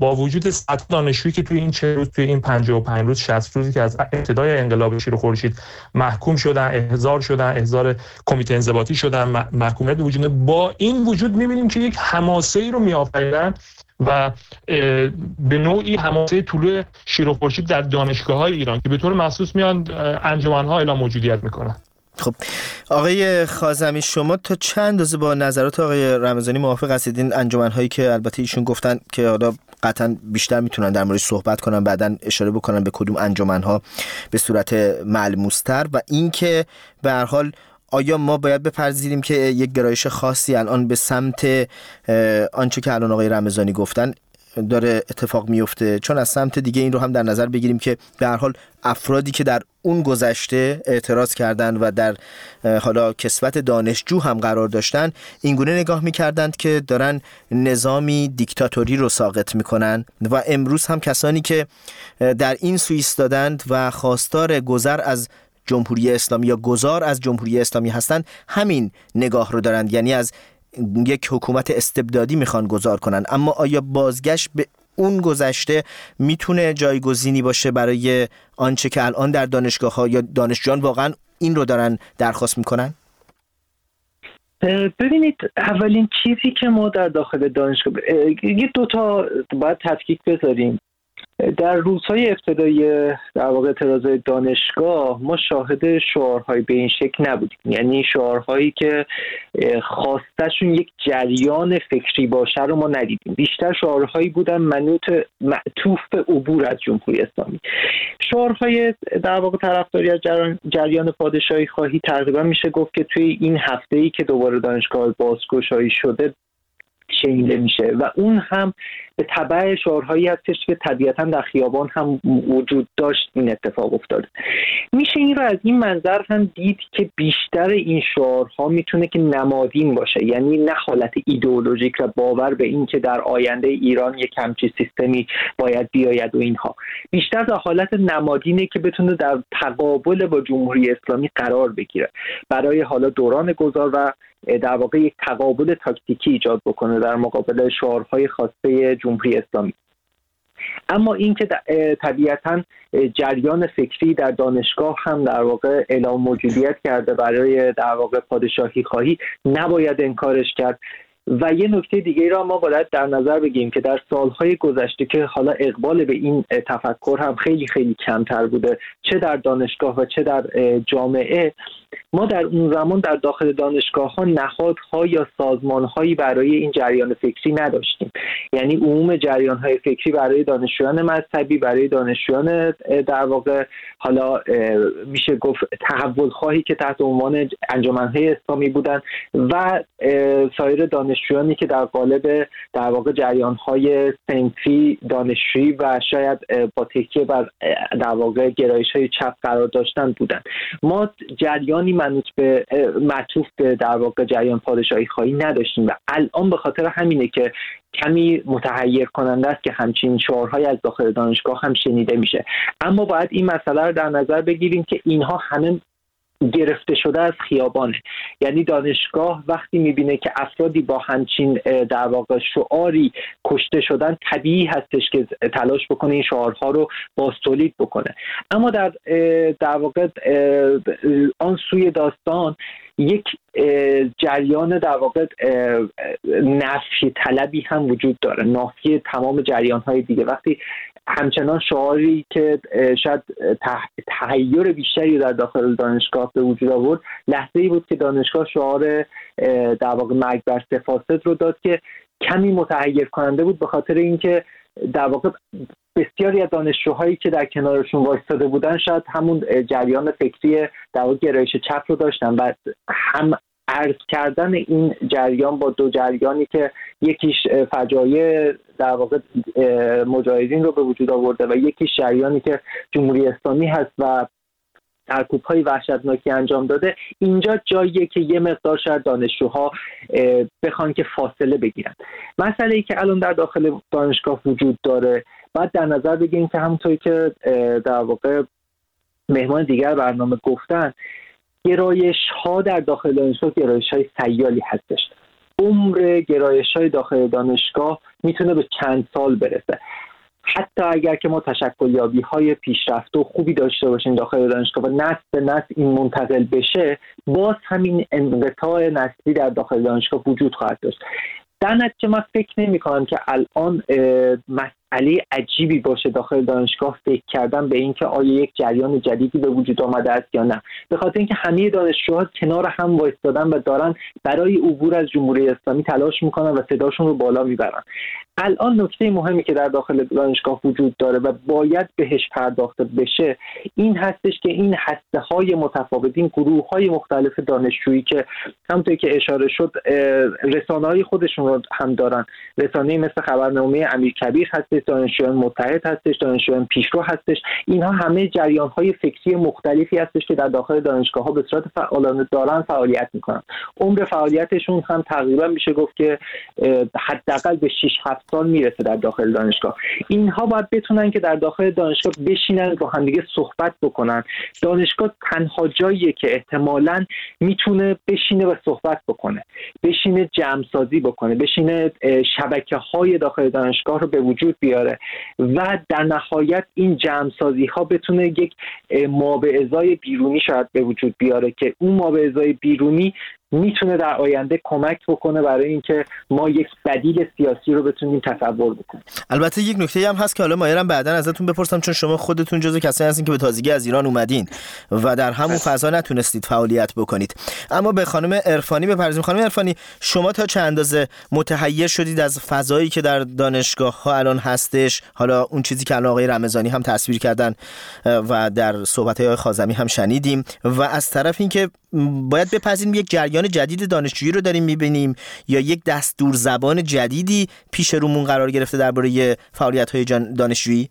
با وجود سطح دانشجویی که توی این چه روز توی این پنجاه و پنج روز شصت روزی که از ابتدای انقلاب شیر و خورشید محکوم شدن، احضار شدن، احضار کمیته انضباطی شدن، محکومیت به وجود، با این وجود می‌بینیم که یک حماسه‌ای رو می‌آفرینن و به نوعی حماسه طلوع شیر و خورشید در دانشگاه‌های ایران که به طور مخصوص میان انجمن‌ها اعلام موجودیت میکنن. خب آقای خازمی، شما تا چند اندازه با نظرات آقای رمضانی موافق هستید؟ این انجمن‌هایی که البته ایشون گفتن که حالا قطعا بیشتر میتونن در موردش صحبت کنن، بعدن اشاره بکنن به کدوم انجمن‌ها به صورت ملموس‌تر، و اینکه به هر حال آیا ما باید بپذیریم که یک گرایش خاصی الان به سمت آنچه که الان آقای رمضانی گفتن داره اتفاق میفته؟ چون از سمت دیگه این رو هم در نظر بگیریم که به هر حال افرادی که در اون گذشته اعتراض کردند و در حالا کسوت دانشجو هم قرار داشتن، اینگونه نگاه میکردند که دارن نظامی دیکتاتوری رو ساقط میکنن، و امروز هم کسانی که در این سو ایستادند و خواستار گذر از جمهوری اسلامی یا گذار از جمهوری اسلامی هستند همین نگاه رو دارند، یعنی از یک حکومت استبدادی میخوان گذار کنن. اما آیا بازگشت به اون گذشته میتونه جایگزینی باشه برای آنچه که الان در دانشگاه ها یا دانشجویان واقعا این رو دارن درخواست میکنن؟ ببینید، اولین چیزی که ما در داخل دانشگاه یه دوتا باید تفکیک بذاریم. در روزهای ابتدایی در واقع اعتراضهای دانشگاه ما شاهد شعارهای به این شکل نبودیم، یعنی شعارهایی که خواستشون یک جریان فکری باشه رو ما ندیدیم. بیشتر شعارهایی بودن منوط معطوف به عبور از جمهوری اسلامی. شعارهای در واقع طرفداری از جریان پادشاهی خواهی تقریبا میشه گفت که توی این هفته‌ای که دوباره دانشگاه بازگشایی شده شنیده میشه، و اون هم به تبع شعارهایی هستش که طبیعتاً در خیابان هم وجود داشت این اتفاق افتاده. میشه این رو از این منظر هم دید که بیشتر این شعارها میتونه که نمادین باشه، یعنی نه حالت ایدئولوژیک و باور به این که در آینده ایران یک همچین سیستمی باید بیاید و اینها، بیشتر در حالت نمادینه که بتونه در تقابل با جمهوری اسلامی قرار بگیره برای حالا دوران گذار و در واقع یک تقابل تاکتیکی ایجاد بکنه در مقابل شعارهای خاصه جمهوری اسلامی. اما این که طبیعتاً جریان فکری در دانشگاه هم در واقع اعلام موجودیت کرده برای در واقع پادشاهی خواهی، نباید انکارش کرد. و یه نکته دیگه را ما باید در نظر بگیریم که در سالهای گذشته که حالا اقبال به این تفکر هم خیلی خیلی کمتر بوده، چه در دانشگاه و چه در جامعه، ما در اون زمان در داخل دانشگاه ها نهادها یا سازمان هایی برای این جریان فکری نداشتیم. یعنی عموم جریان های فکری برای دانشجویان مذهبی، برای دانشجویان در واقع حالا میشه گفت تحول خواهی که تحت عنوان انجمن های اسلامی بودن، و سایر دانشجویانی که در قالب در واقع جریان های صنفی دانشجویی و شاید با تکیه بر در واقع گرایش های چپ قرار داشتن بودن. ما جریانی منوط به معطوف به در واقع جریان پادشاهی خواهی نداشتیم، و الان به خاطر همینه که کمی متحیر کننده است که همچین شعارهای از داخل دانشگاه هم شنیده میشه. اما باید این مسئله رو در نظر بگیریم که اینها همه گرفته شده از خیابانه. یعنی دانشگاه وقتی میبینه که افرادی با همچین در واقع شعاری کشته شدن، طبیعی هستش که تلاش بکنه این شعارها رو بازتولید بکنه. اما در در واقع آن سوی داستان یک جریان در واقع نفی طلبی هم وجود داره، نافی تمام جریان‌های دیگه. وقتی همچنان شعاری که شاید تحیر بیشتری در داخل دانشگاه به وجود آورد، لحظه‌ای بود که دانشگاه شعار در واقع مرگ بر فاسد رو داد که کمی متحیر کننده بود، به خاطر اینکه در واقع بسیاری از دانشجوهایی که در کنارشون وایساده بودن شاید همون جریان فکری در واقع گرایش چپ رو داشتن، و هم عرض کردن این جریان با دو جریانی که یکیش فجایع در واقع مجاهدین رو به وجود آورده و یکیش جریانی که جمهوری اسلامی هست و سرکوب‌های وحشتناکی انجام داده، اینجا جاییه که یه مقدار شاید دانشجوها بخوان که فاصله بگیرن. مسئله‌ای که الان در داخل دانشگاه وجود داره باید در نظر بگیریم که همونطوری که در واقع مهمان دیگر برنامه گفتن، گرایش ها در داخل دانشگاه گرایش های سیالی هستش. عمر گرایش‌های داخل دانشگاه میتونه به چند سال برسه. حتی اگر که ما تشکلیابی‌های پیشرفته و خوبی داشته باشیم داخل دانشگاه و نسل به نسل این منتقل بشه، باز همین انقطاع نسلی در داخل دانشگاه وجود خواهد داشت. در نتیجه من فکر نمی‌کنم که الان مسئله عجیبی باشه داخل دانشگاه فکر کردن به اینکه آیا یک جریان جدیدی به وجود آمده است یا نه، به خاطر اینکه همه دانشجوها کنار هم وایستادن و دارن برای عبور از جمهوری اسلامی تلاش میکنن و صداشون رو بالا میبرن. الان نکته مهمی که در داخل دانشگاه وجود داره و باید بهش پرداخته بشه این هستش که این هسته‌های متفاوت، این گروه‌های مختلف دانشجویی که همونطور که اشاره شد رسانه‌های خودشون رو هم دارن، رسانه‌ای مثل خبرنامه امیرکبیر هستش، دانشجویان متحد هستش، دانشجویان پیشرو هستش، اینها همه جریان‌های فکری مختلفی هستش که در داخل دانشگاه‌ها به صورت فعالانه دارن فعالیت می‌کنن. عمر فعالیتشون هم تقریبا میشه گفت که حداقل به شش هفت سال میرسه در داخل دانشگاه. اینها باید بتونن که در داخل دانشگاه بشینن با هم دیگه صحبت بکنن. دانشگاه تنها جاییه که احتمالاً میتونه بشینه و صحبت بکنه، بشینه جمع سازی بکنه، بشینه شبکه‌های داخل دانشگاه رو به وجود بیاره و در نهایت این جمع سازی ها بتونه یک مابعضای بیرونی شاید به وجود بیاره که اون مابعضای بیرونی میتونه در آینده کمک بکنه برای اینکه ما یک بدیل سیاسی رو بتونیم تصور بکنیم. البته یک نکته هم هست که حالا مایرم بعداً ازتون بپرسم، چون شما خودتون جزو کسایی هستین که به تازگی از ایران اومدین و در همون فضا نتونستید فعالیت بکنید. اما به خانم عرفانی بپرسیم. خانم عرفانی، شما تا چند اندازه متحیر شدید از فضایی که در دانشگاه ها الان هستش؟ حالا اون چیزی که الان آقای رمضانی هم تصویر کردن و در صحبت‌های آقای خازمی هم شنیدیم، و از طرف اینکه باید بپذیریم یک جریان جدید دانشجویی رو داریم می‌بینیم یا یک دستور زبان جدیدی پیش رومون قرار گرفته درباره فعالیت‌های دانشجویی؟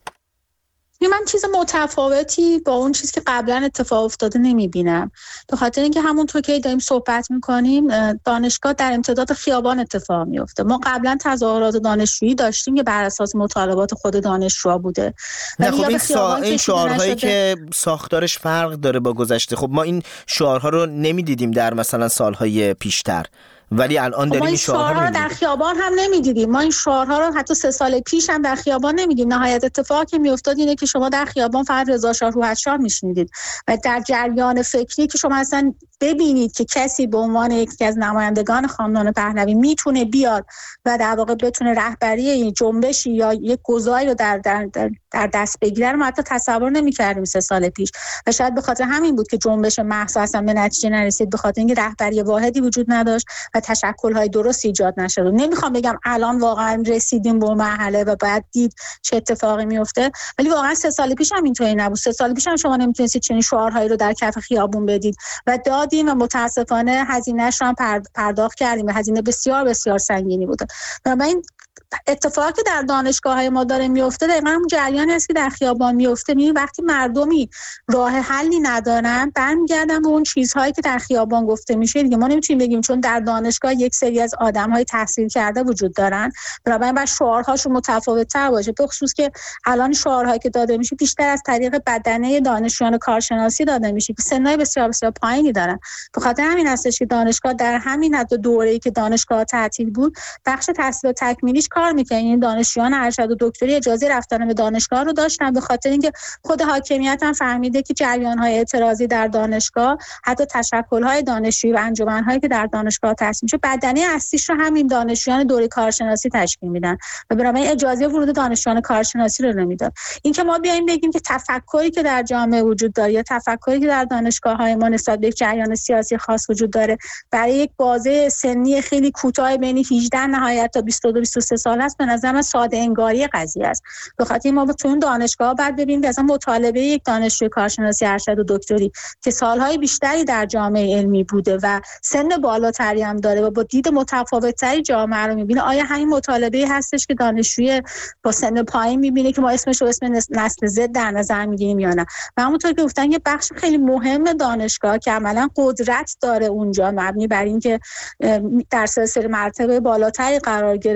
من چیز متفاوتی با اون چیزی که قبلا اتفاق افتاده نمیبینم، به خاطر اینکه همونطور که داریم صحبت میکنیم دانشگاه در امتداد خیابان اتفاق میفته. ما قبلا تظاهرات دانشجویی داشتیم که بر اساس مطالبات خود دانشجوها بوده. نه خب این, سا... این شعارهایی که ساختارش فرق داره با گذشته، خب ما این شعارها رو نمیدیدیم در مثلا سالهای پیشتر، ولی الان داریم این شعارها رو در خیابان هم نمیدیدیم. ما این شعارها رو حتی سه سال پیش هم در خیابان نمیدیدیم. نهایت اتفاقی که میافتاد اینه که شما در خیابان فقط رضا شاه روحت‌شاه میشنیدید و در جریان فکری که شما اصلا ببینید که کسی به عنوان یکی از نمایندگان خاندان پهلوی میتونه بیاد و در واقع بتونه رهبری این جنبشی یا یک گزاری رو در در در, در دست بگیره رو ما حتی تصور نمی‌کردیم سه سال پیش. و شاید به خاطر همین بود که جنبش مهسا اصلا به نتیجه نرسید، به خاطر اینکه رهبری واحدی وجود نداشت و تشکل‌های درست ایجاد نشد. نمیخوام بگم الان واقعا رسیدیم به مرحله و بعد دید چه اتفاقی میفته، ولی واقعا سه سال پیش هم اینطوری نبود. سه سال پیش هم شما نمیتونستید چنین شعارهایی رو در کف خیابون بدید و دادیم و متاسفانه هزینه‌اش رو هم پرداخت کردیم و هزینه بسیار بسیار سنگینی بوده. و این اتفاقی که در دانشگاه‌های ما داره میفته دقیقاً اون جریانی است که در خیابان میفته. می وقتی مردمی راه حلی ندارن برمیگردن به اون چیزهایی که در خیابان گفته میشه دیگه. ما نمیتونیم بگیم چون در دانشگاه یک سری از آدم‌های تحصیل کرده وجود دارن بنابراین باید شعارهاشون متفاوت‌تر باشه، به خصوص که الان شعارهایی که داده میشه بیشتر از طریق بدنه دانشجویان کارشناسی داده میشه که سنای بسیار بسیار پایینی دارن. به خاطر همین هستش که دانشگاه در همین حد دوره‌ای که دانشگاه تعطیل بود بخش تحصیل تکمیلیش کار میکنه. این دانشجویان ارشد و دکتری اجازه رفتن به دانشگاه رو داشتن، به خاطر اینکه خود حاکمیت هم فهمیده که جریان‌های اعتراضی در دانشگاه، حتی تشکل‌های دانشجویی و انجمن‌هایی که در دانشگاه تأسیس میشه بدنه اصلیش رو همین دانشجویان دوره کارشناسی تشکیل میدن و بنابراین اجازه ورود دانشجویان کارشناسی رو نمیداد. اینکه ما بیایم بگیم که تفکری که در جامعه وجود داره یا تفکری که در دانشگاه‌های ما نسبت به یک جریان سیاسی خاص وجود داره برای یک بازه سنی خیلی کوتاه بین هجده نهایت تا بیست و دو بیست و سه سال است، به نظر من ساده انگاری قضیه است. به خاطر ما تو اون دانشگاه بعد ببینیم که اصلا مطالبه یک دانشجوی کارشناسی ارشد و دکتری که سالهای بیشتری در جامعه علمی بوده و سن بالاتری هم داره و با دید متفاوت‌تری جامعه رو می‌بینه، آیا همین مطالبه هستش که دانشجوی با سن پایین می‌بینه که ما اسمش رو اسم نسل زد در نظر می‌گیریم یا نه؟ و همونطور که گفتن یه بخش خیلی مهم دانشگاه که عملاً قدرت داره اونجا مبنی بر اینکه در سلسله مرتبه بالاتری قرار گرفته، هیئت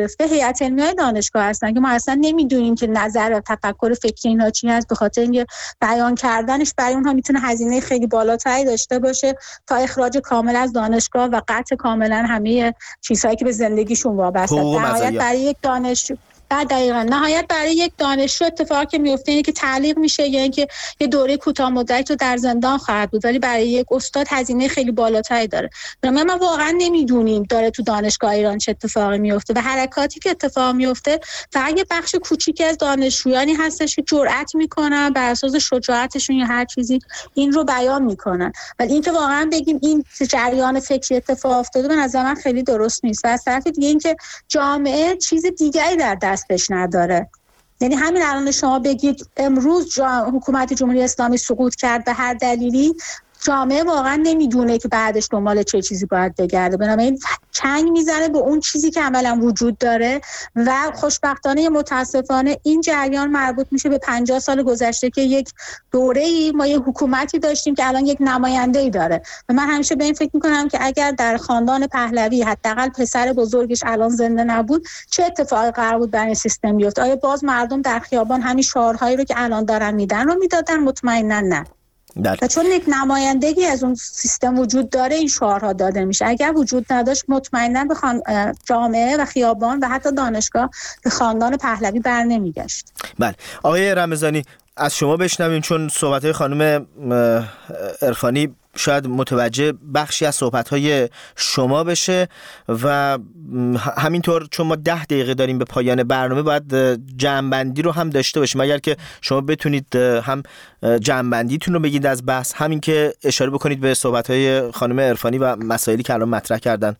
هیئت علمیای دانشگاه هستن که ما اصلا نمیدونیم که نظر و تفکر فکری اینا چی هست، به خاطر اینکه بیان کردنش برای اونها میتونه هزینه خیلی بالاتری داشته باشه تا اخراج کامل از دانشگاه و قطع کاملا همه چیزهایی که به زندگیشون وابسته است. نهایت برای یک دانشجو بعد دقیقاً نهایت برای یک دانشجو اتفاقی که میفته اینه که تعلیق میشه یا اینکه یه دوره کوتاه مدتی رو در زندان خواهد بود، ولی برای یک استاد هزینه خیلی بالاتری داره. ما ما واقعا نمیدونیم داره تو دانشگاه ایران چه اتفاقی میفته و حرکاتی که اتفاق میفته فقط یه بخش کوچیکی از دانشجویانی هستش که جرأت میکنن بر اساس شجاعتشون یا هر چیزی این رو بیان میکنن، ولی اینکه واقعا بگیم این جریان فکری اتفاق افتاده به نظر من خیلی درست نیست. و از طرف دیگه اینکه جامعه چیز دیگری در دستش نداره. یعنی همین الان شما بگید امروز حکومت جمهوری اسلامی سقوط کرد به هر دلیلی، جامعه واقعا نمیدونه که بعدش دنبال چه چیزی باید بگرده، بنابراین چنگ میزنه به اون چیزی که عملا وجود داره و خوشبختانه یا متاسفانه این جریان مربوط میشه به پنجاه سال گذشته که یک دوره‌ای ما یه حکومتی داشتیم که الان یک نماینده‌ای داره و من همیشه به این فکر میکنم که اگر در خاندان پهلوی حداقل پسر بزرگش الان زنده نبود چه اتفاقی قرار بود برای سیستم بیفته؟ آیا باز مردم در خیابان همین شعارهایی رو که الان دارن میدن رو میدادن؟ مطمئنا نه. و چون یک نمایندگی از اون سیستم وجود داره این شعارها داده میشه. اگر وجود نداشت مطمئنا به خان... جامعه و خیابان و حتی دانشگاه به خاندان پهلوی بر نمیگشت. بله آقای رمضانی از شما بشنویم، چون صحبت‌های خانم عرفانی شاید متوجه بخشی از صحبت‌های شما بشه و همینطور چون ما ده دقیقه داریم به پایان برنامه باید جمع‌بندی رو هم داشته باشیم. اگر که شما بتونید هم جمع‌بندیتون رو بگید از بحث، همین که اشاره بکنید به صحبت‌های خانم عرفانی و مسائلی که الان مطرح کردن.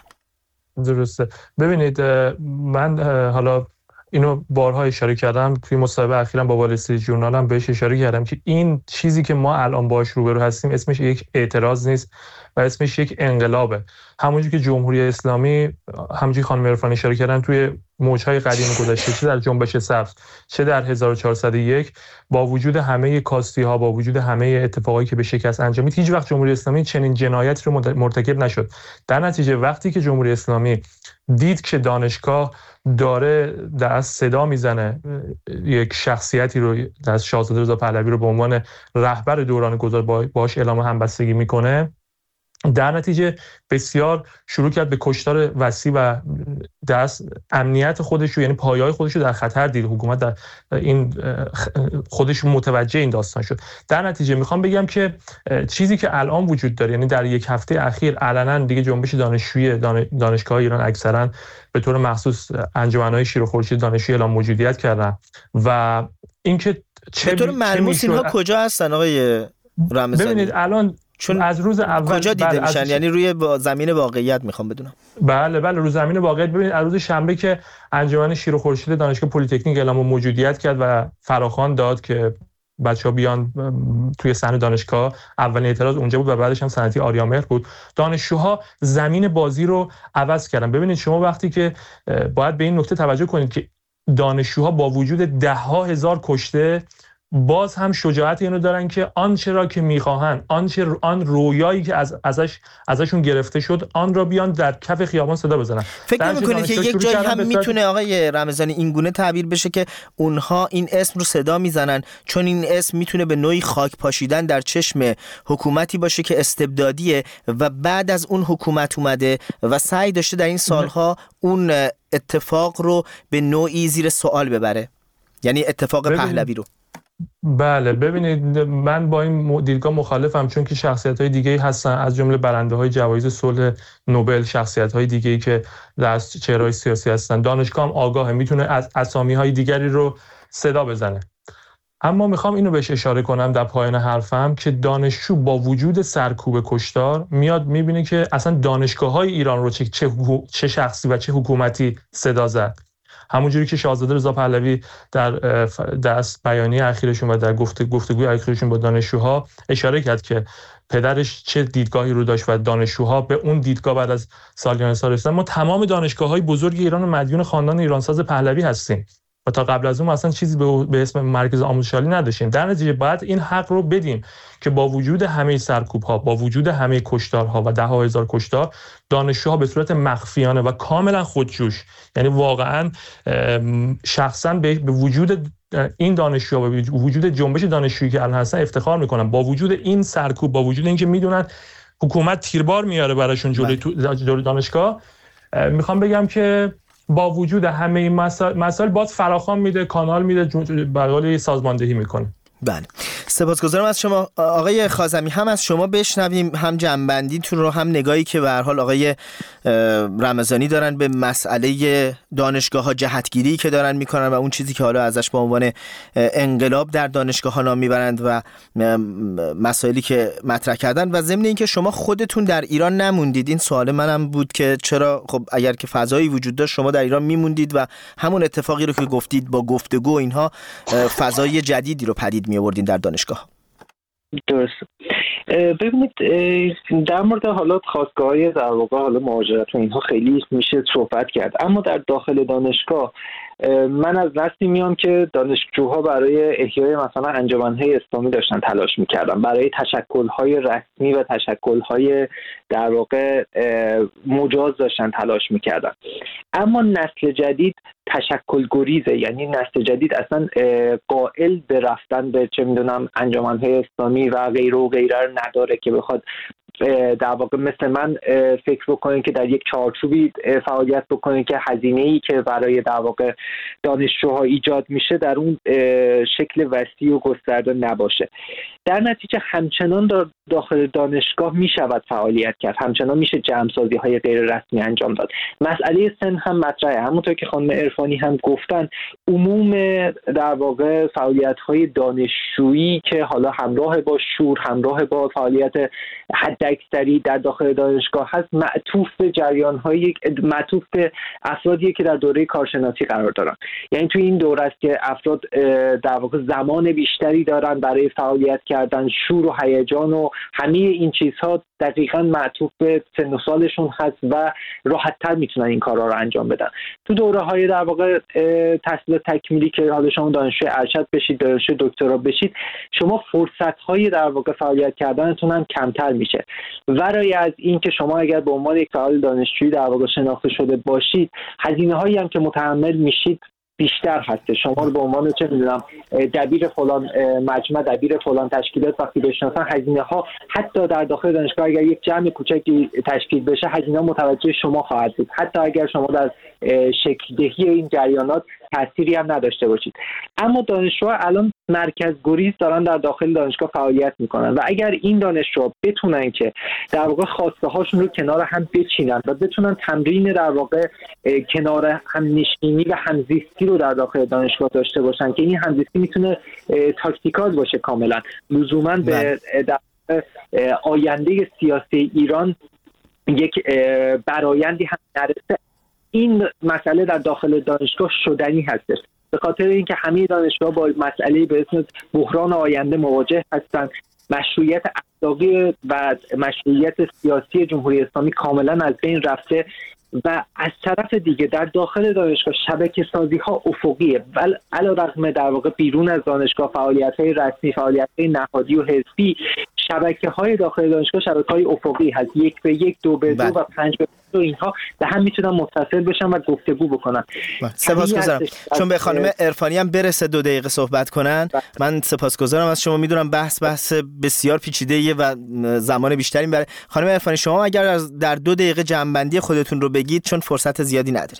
درسته. ببینید من حالا اینو بارها اشاره کردم توی مصاحبه اخیرم با وال استریت ژورنال هم بهش اشاره کردم که این چیزی که ما الان باهاش روبرو هستیم اسمش یک اعتراض نیست و اسمش یک انقلابه. همونجوری که جمهوری اسلامی همونجوری خانم عرفانی اشاره کردن توی موج‌های قدیم گذشته، چه در جنبش سبز چه در هزار و چهارصد و یک، با وجود همه کاستی‌ها، با وجود همه اتفاقایی که به شکست انجامید، هیچ وقت جمهوری اسلامی چنین جنایتی رو مرتکب نشد. در نتیجه وقتی که جمهوری اسلامی دید که دانشگاه داره در صدا میزنه یک شخصیتی رو از شاهزاده رضا پهلوی رو به عنوان رهبر دوران گذار باهاش اعلام همبستگی میکنه، در نتیجه بسیار شروع کرد به کشتار وسیع و دست امنیت خودش رو، یعنی پایه‌های خودش رو در خطر دید. حکومت در این خودش متوجه این داستان شد. در نتیجه میخوام بگم که چیزی که الان وجود داره، یعنی در یک هفته اخیر علنا دیگه جنبش دانشجویی دانشگاه ایران اکثرا به طور مخصوص انجمن‌های شیر و خورشید دانشجویی اعلام موجودیت کردن و اینکه چه به طور ملموس اینها کجا هستن آقای رمضانی؟ ببینید الان چون از روز اول کجا دیده میشن؟ از... یعنی روی با زمین واقعیت میخوام بدونم. بله بله روی زمین واقعیت. ببینید از روز شنبه که انجمن شیر و خورشید دانشگاه پلی‌تکنیک اعلام موجودیت کرد و فراخوان داد که بچه‌ها بیان توی صحنه دانشگاه، اولین اعتراض اونجا بود و بعدش هم صنعتی آریامهر بود. دانشجوها زمین بازی رو عوض کردن. ببینید شما وقتی که باید به این نکته توجه کنید که دانشجوها با وجود ده ها هزار کشته باز هم شجاعت اینو دارن که آنچه را که میخواهن، آنچه آن رویایی که از ازش ازشون گرفته شد آن را بیان در کف خیابان صدا بزنن. فکر می‌کنید که یک جایی هم میتونه آقای رمضانی این گونه تعبیر بشه که اونها این اسم رو صدا میزنن چون این اسم میتونه به نوعی خاک پاشیدن در چشم حکومتی باشه که استبدادیه و بعد از اون حکومت اومده و سعی داشته در این سالها اون اتفاق رو به نوعی زیر سوال ببره، یعنی اتفاق پهلوی رو؟ بله ببینید من با این دیدگاه مخالفم، چون که شخصیت‌های دیگه‌ای هستن از جمله برنده‌های جوایز صلح نوبل، شخصیت‌های دیگه‌ای که در چهره‌های سیاسی هستن. دانشگاه هم آگاهه، میتونه از اسامی‌های دیگری رو صدا بزنه. اما میخوام اینو بهش اشاره کنم در پایان حرفم که دانشجو با وجود سرکوب کشتار میاد میبینه که اصلا دانشگاه‌های ایران رو چه چه شخصی و چه حکومتی صدا زد. همونجوری که شاهزاده رضا پهلوی در دست بیانیه اخیرشون و در گفت گفتگوی اخیرشون با دانشجوها اشاره کرد که پدرش چه دیدگاهی رو داشت و دانشجوها به اون دیدگاه بعد از سالیان سال رسیدن. ما تمام دانشگاه‌های بزرگ ایران و مدیون خاندان ایرانساز پهلوی هستیم و تا قبل از اون اصلا چیزی به اسم مرکز آموزش عالی نداشتیم. در نتیجه بعد این حق رو بدیم که با وجود همه سرکوب‌ها، با وجود همه کشتارها و ده ها هزار کشتار، دانشجوها به صورت مخفیانه و کاملا خودجوش، یعنی واقعا شخصا به وجود این دانشجوها و وجود جنبش دانشجویی که الان هستن افتخار میکنن. با وجود این سرکوب، با وجود اینکه میدونن حکومت تیربار میاره براشون جلوی جلوی دانشگاه، میخوام بگم که با وجود همه این مسائل مسائل باز فراخوان میده، کانال میده، به قول سازماندهی میکنه. بله، سپاسگزارم از شما آقای خازمی. هم از شما بشنویم، هم جنبندیتون رو، هم نگاهی که به هر حال آقای رمضانی دارن به مسئله دانشگاه‌ها، جهتگیری که دارن میکنن و اون چیزی که حالا ازش به عنوان انقلاب در دانشگاه‌ها نام میبرند و مسائلی که مطرح کردن. و ضمن اینکه شما خودتون در ایران نموندید، این سوال منم بود که چرا خب اگر که فضایی وجود داشت شما در ایران میموندید و همون اتفاقی رو که گفتید با گفتگو اینها فضای جدیدی رو پدید می آوردین در دانشگاه. درست. ببینید در مورد حالات خاستگاه‌های در واقع حالا مهاجرت و اینها خیلی میشه صحبت کرد، اما در داخل دانشگاه من از نسلی میام که دانشجوها برای احیای مثلا انجمن‌های اسلامی داشتن تلاش میکردن، برای تشکل‌های رسمی و تشکل‌های در واقع مجاز داشتن تلاش میکردن. اما نسل جدید تشکل گریزه، یعنی نسل جدید اصلا قائل به رفتن به چه میدونم انجمن‌های اسلامی و غیره و غیره رو نداره که بخواد در واقع مثل من فکر بکنین که در یک چارچوبی فعالیت بکنین که هزینه‌ای که برای در واقع دانشجوها ایجاد میشه در اون شکل وسیع و گسترده نباشه. در نتیجه همچنان در داخل دانشگاه میشود فعالیت کرد، همچنان میشه جمع‌سازی های غیر رسمی انجام داد. مسئله سن هم مطرحه، همونطور که خانم عرفانی هم گفتن، عموم در واقع فعالیت های دانشجویی که حالا همراه با شور، همراه با فعالیت حداکثری در داخل دانشگاه هست، معطوف به جریان های معطوف به افرادی که در دوره کارشناسی قرار دارن. یعنی توی این دوره است که افراد در واقع زمان بیشتری دارن برای فعالیت کردن، شور و هیجان و همه این چیزها دقیقاً معطوف به سن و سالشون هست و راحت‌تر میتونن این کارا رو انجام بدن. تو دوره‌های در واقع تحصیل تکمیلی که حالا شما دانشجوی ارشد بشید، دانشجوی دکترا بشید، شما فرصت‌های در واقع فعالیت کردنتون هم کمتر میشه. ورای از این که شما اگر به عنوان یک فعال دانشجویی در واقع شناخته شده باشید، هزینه‌هایی هم که متحمل میشید بیشتر هست. شما رو به عنوان چه میدونم دبیر فلان مجمع، دبیر فلان تشکیلات وقتی بشناسن، هزینه ها حتی در داخل دانشگاه اگر یک جمع کوچکی تشکیل بشه، هزینه متوجه شما خواهد بود، حتی اگر شما در شکل دهی این جریانات تأثیری هم نداشته باشید. اما دانشجوها الان مرکز گریز دارن در داخل دانشگاه فعالیت میکنن و اگر این دانشجوها بتونن که در واقع خواسته هاشون رو کنار هم بچینن و بتونن تمرین در واقع کنار هم نشینی و همزیستی رو در داخل دانشگاه داشته باشن که این همزیستی میتونه تاکتیکال باشه، کاملا لزوما به در آینده سیاسی ایران یک برایندی هم نرسه، این مسئله در داخل دانشگاه شدنی هستش. به خاطر اینکه همه دانشجوها با مسئله به اسم بحران آینده مواجه هستند. مشروعیت اخلاقی و مشروعیت سیاسی جمهوری اسلامی کاملا از بین رفته و از طرف دیگه در داخل دانشگاه شبکه سازی ها افقیه، ولی علیرغم در واقع بیرون از دانشگاه فعالیت های رسمی، فعالیت های نهادی و حزبی، شبکه های داخل دانشگاه شبکه های افقی هست، یک به یک، دو به دو و پنج به دو، اینها به هم میتونن متصل بشن و گفتگو بکنن. سپاسگزارم. چون به خانم عرفانی هم برسه دو دقیقه صحبت کنن، من سپاسگزارم از شما. میدونم بحث بحث بسیار پیچیده‌ایه و زمان بیشتری برای خانم عرفانی. شما اگر در دو دقیقه جمع‌بندی خودتون رو بگید، چون فرصت زیادی نداریم.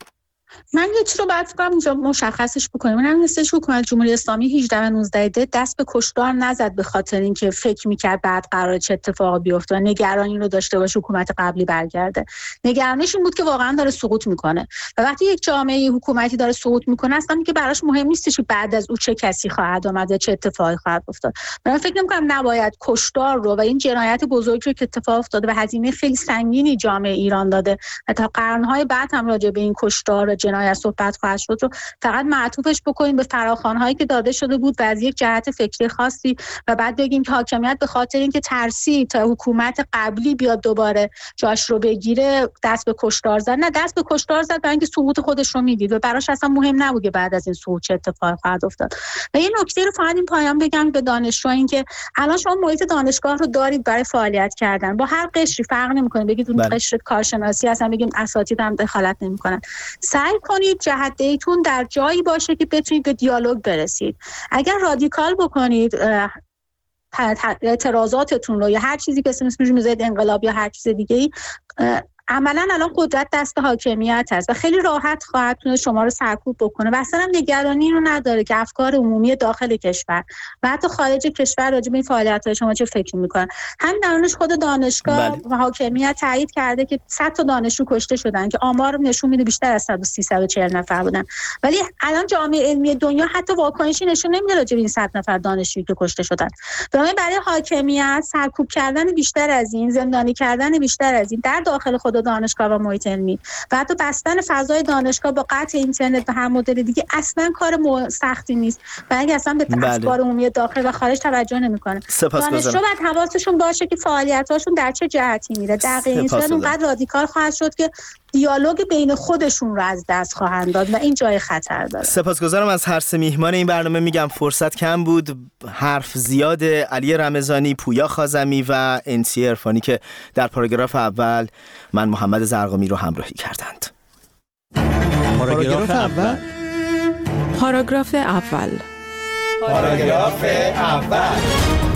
من یه چیز رو باید بگم اینجا مشخصش بکنیم. من هم نیستش حکومت جمهوری اسلامی هجده و نوزده دی دست به کشتار نزد به خاطر اینکه فکر میکرد بعد قراره چه اتفاقی بیفته و نگرانی رو داشته باشه حکومت قبلی برگرده. نگرانش این بود که واقعا داره سقوط میکنه و وقتی یک جامعه حکومتی داره سقوط میکنه اصلا میگه براش مهم نیستش که بعد از او چه کسی خواهد آمد یا چه اتفاقی خواهد افتاد. من فکر نمیکنم نباید کشتار رو و این جنایت بزرگی رو که اتفاق افتاده و هزینه خیلی سنگینی جامعه ایران داده و تا قرنهای بعد هم راجع به این کشتار و کنایه صحبت خواهد شد رو فقط معطوفش بکنیم به فراخوان‌هایی که داده شده بود و از یک جهت فکری خاصی و بعد بگیم که حاکمیت به خاطر اینکه ترسید تا حکومت قبلی بیاد دوباره جاش رو بگیره دست به کشتار زد. نه، دست به کشتار زد برای اینکه سقوط خودش رو میدید و براش اصلا مهم نبود که بعد از این سقوط چه اتفاقی خواهد افتاد. و یه نکته رو فقط این پایان بگم به دانشجو، این که الان شما محیط دانشگاه رو دارید برای فعالیت کردن، با هر قشری فرق نمی‌کنه، بگید اون قشر کارشناسی هستن، بگیم اساتید هم دخالت نمی‌کنن. سعی کنید جهت‌دهیتون در جایی باشه که بتونید به دیالوگ برسید. اگر رادیکال بکنید اعتراضاتتون رو یا هر چیزی که اسمش میذارید انقلاب یا هر چیز دیگه‌ای، عملاً الان قدرت دست حاکمیت هست و خیلی راحت خواهد تونه شما رو سرکوب بکنه و اصلا هم نگرانی رو نداره که افکار عمومی داخل کشور و حتی خارج کشور راجع به این فعالیت‌های شما چه فکر می‌کنن. همین درونش خود دانشگاه بله. و حاکمیت تایید کرده که صد تا دانشجو کشته شدن که آمار نشون میده بیشتر از صد و سی صد و چهل نفر بودن، ولی الان جامعه علمی دنیا حتی واکنشی نشون نمیده راجع به این صد نفر دانشجویی که کشته شدن. برای برای حاکمیت سرکوب کردن بیشتر از این، زندانی کردن بیشتر از این در داخل خود دانشگاه و محیط علمی و حتی بستن فضای دانشگاه با قطع اینترنت و هر مدل دیگه اصلا کار سختی نیست و اگه اصلا به بله. افکار عمومی داخل و خارج توجه نمیکنه. دانشجو باید حواسشون باشه که فعالیتاشون در چه جهتی میره. دقیقاً این اونقدر رادیکال خواهد شد که دیالوگ بین خودشون رو از دست خواهند داد و این جای خطر داره. سپاسگزارم از هر سه میهمان این برنامه. میگم فرصت کم بود، حرف زیاده. علی رمضانی، پویا خازمی و انسی عرفانی که در پاراگراف اول من محمد زرقامی رو همراهی کردند. پاراگراف اول پاراگراف اول پاراگراف اول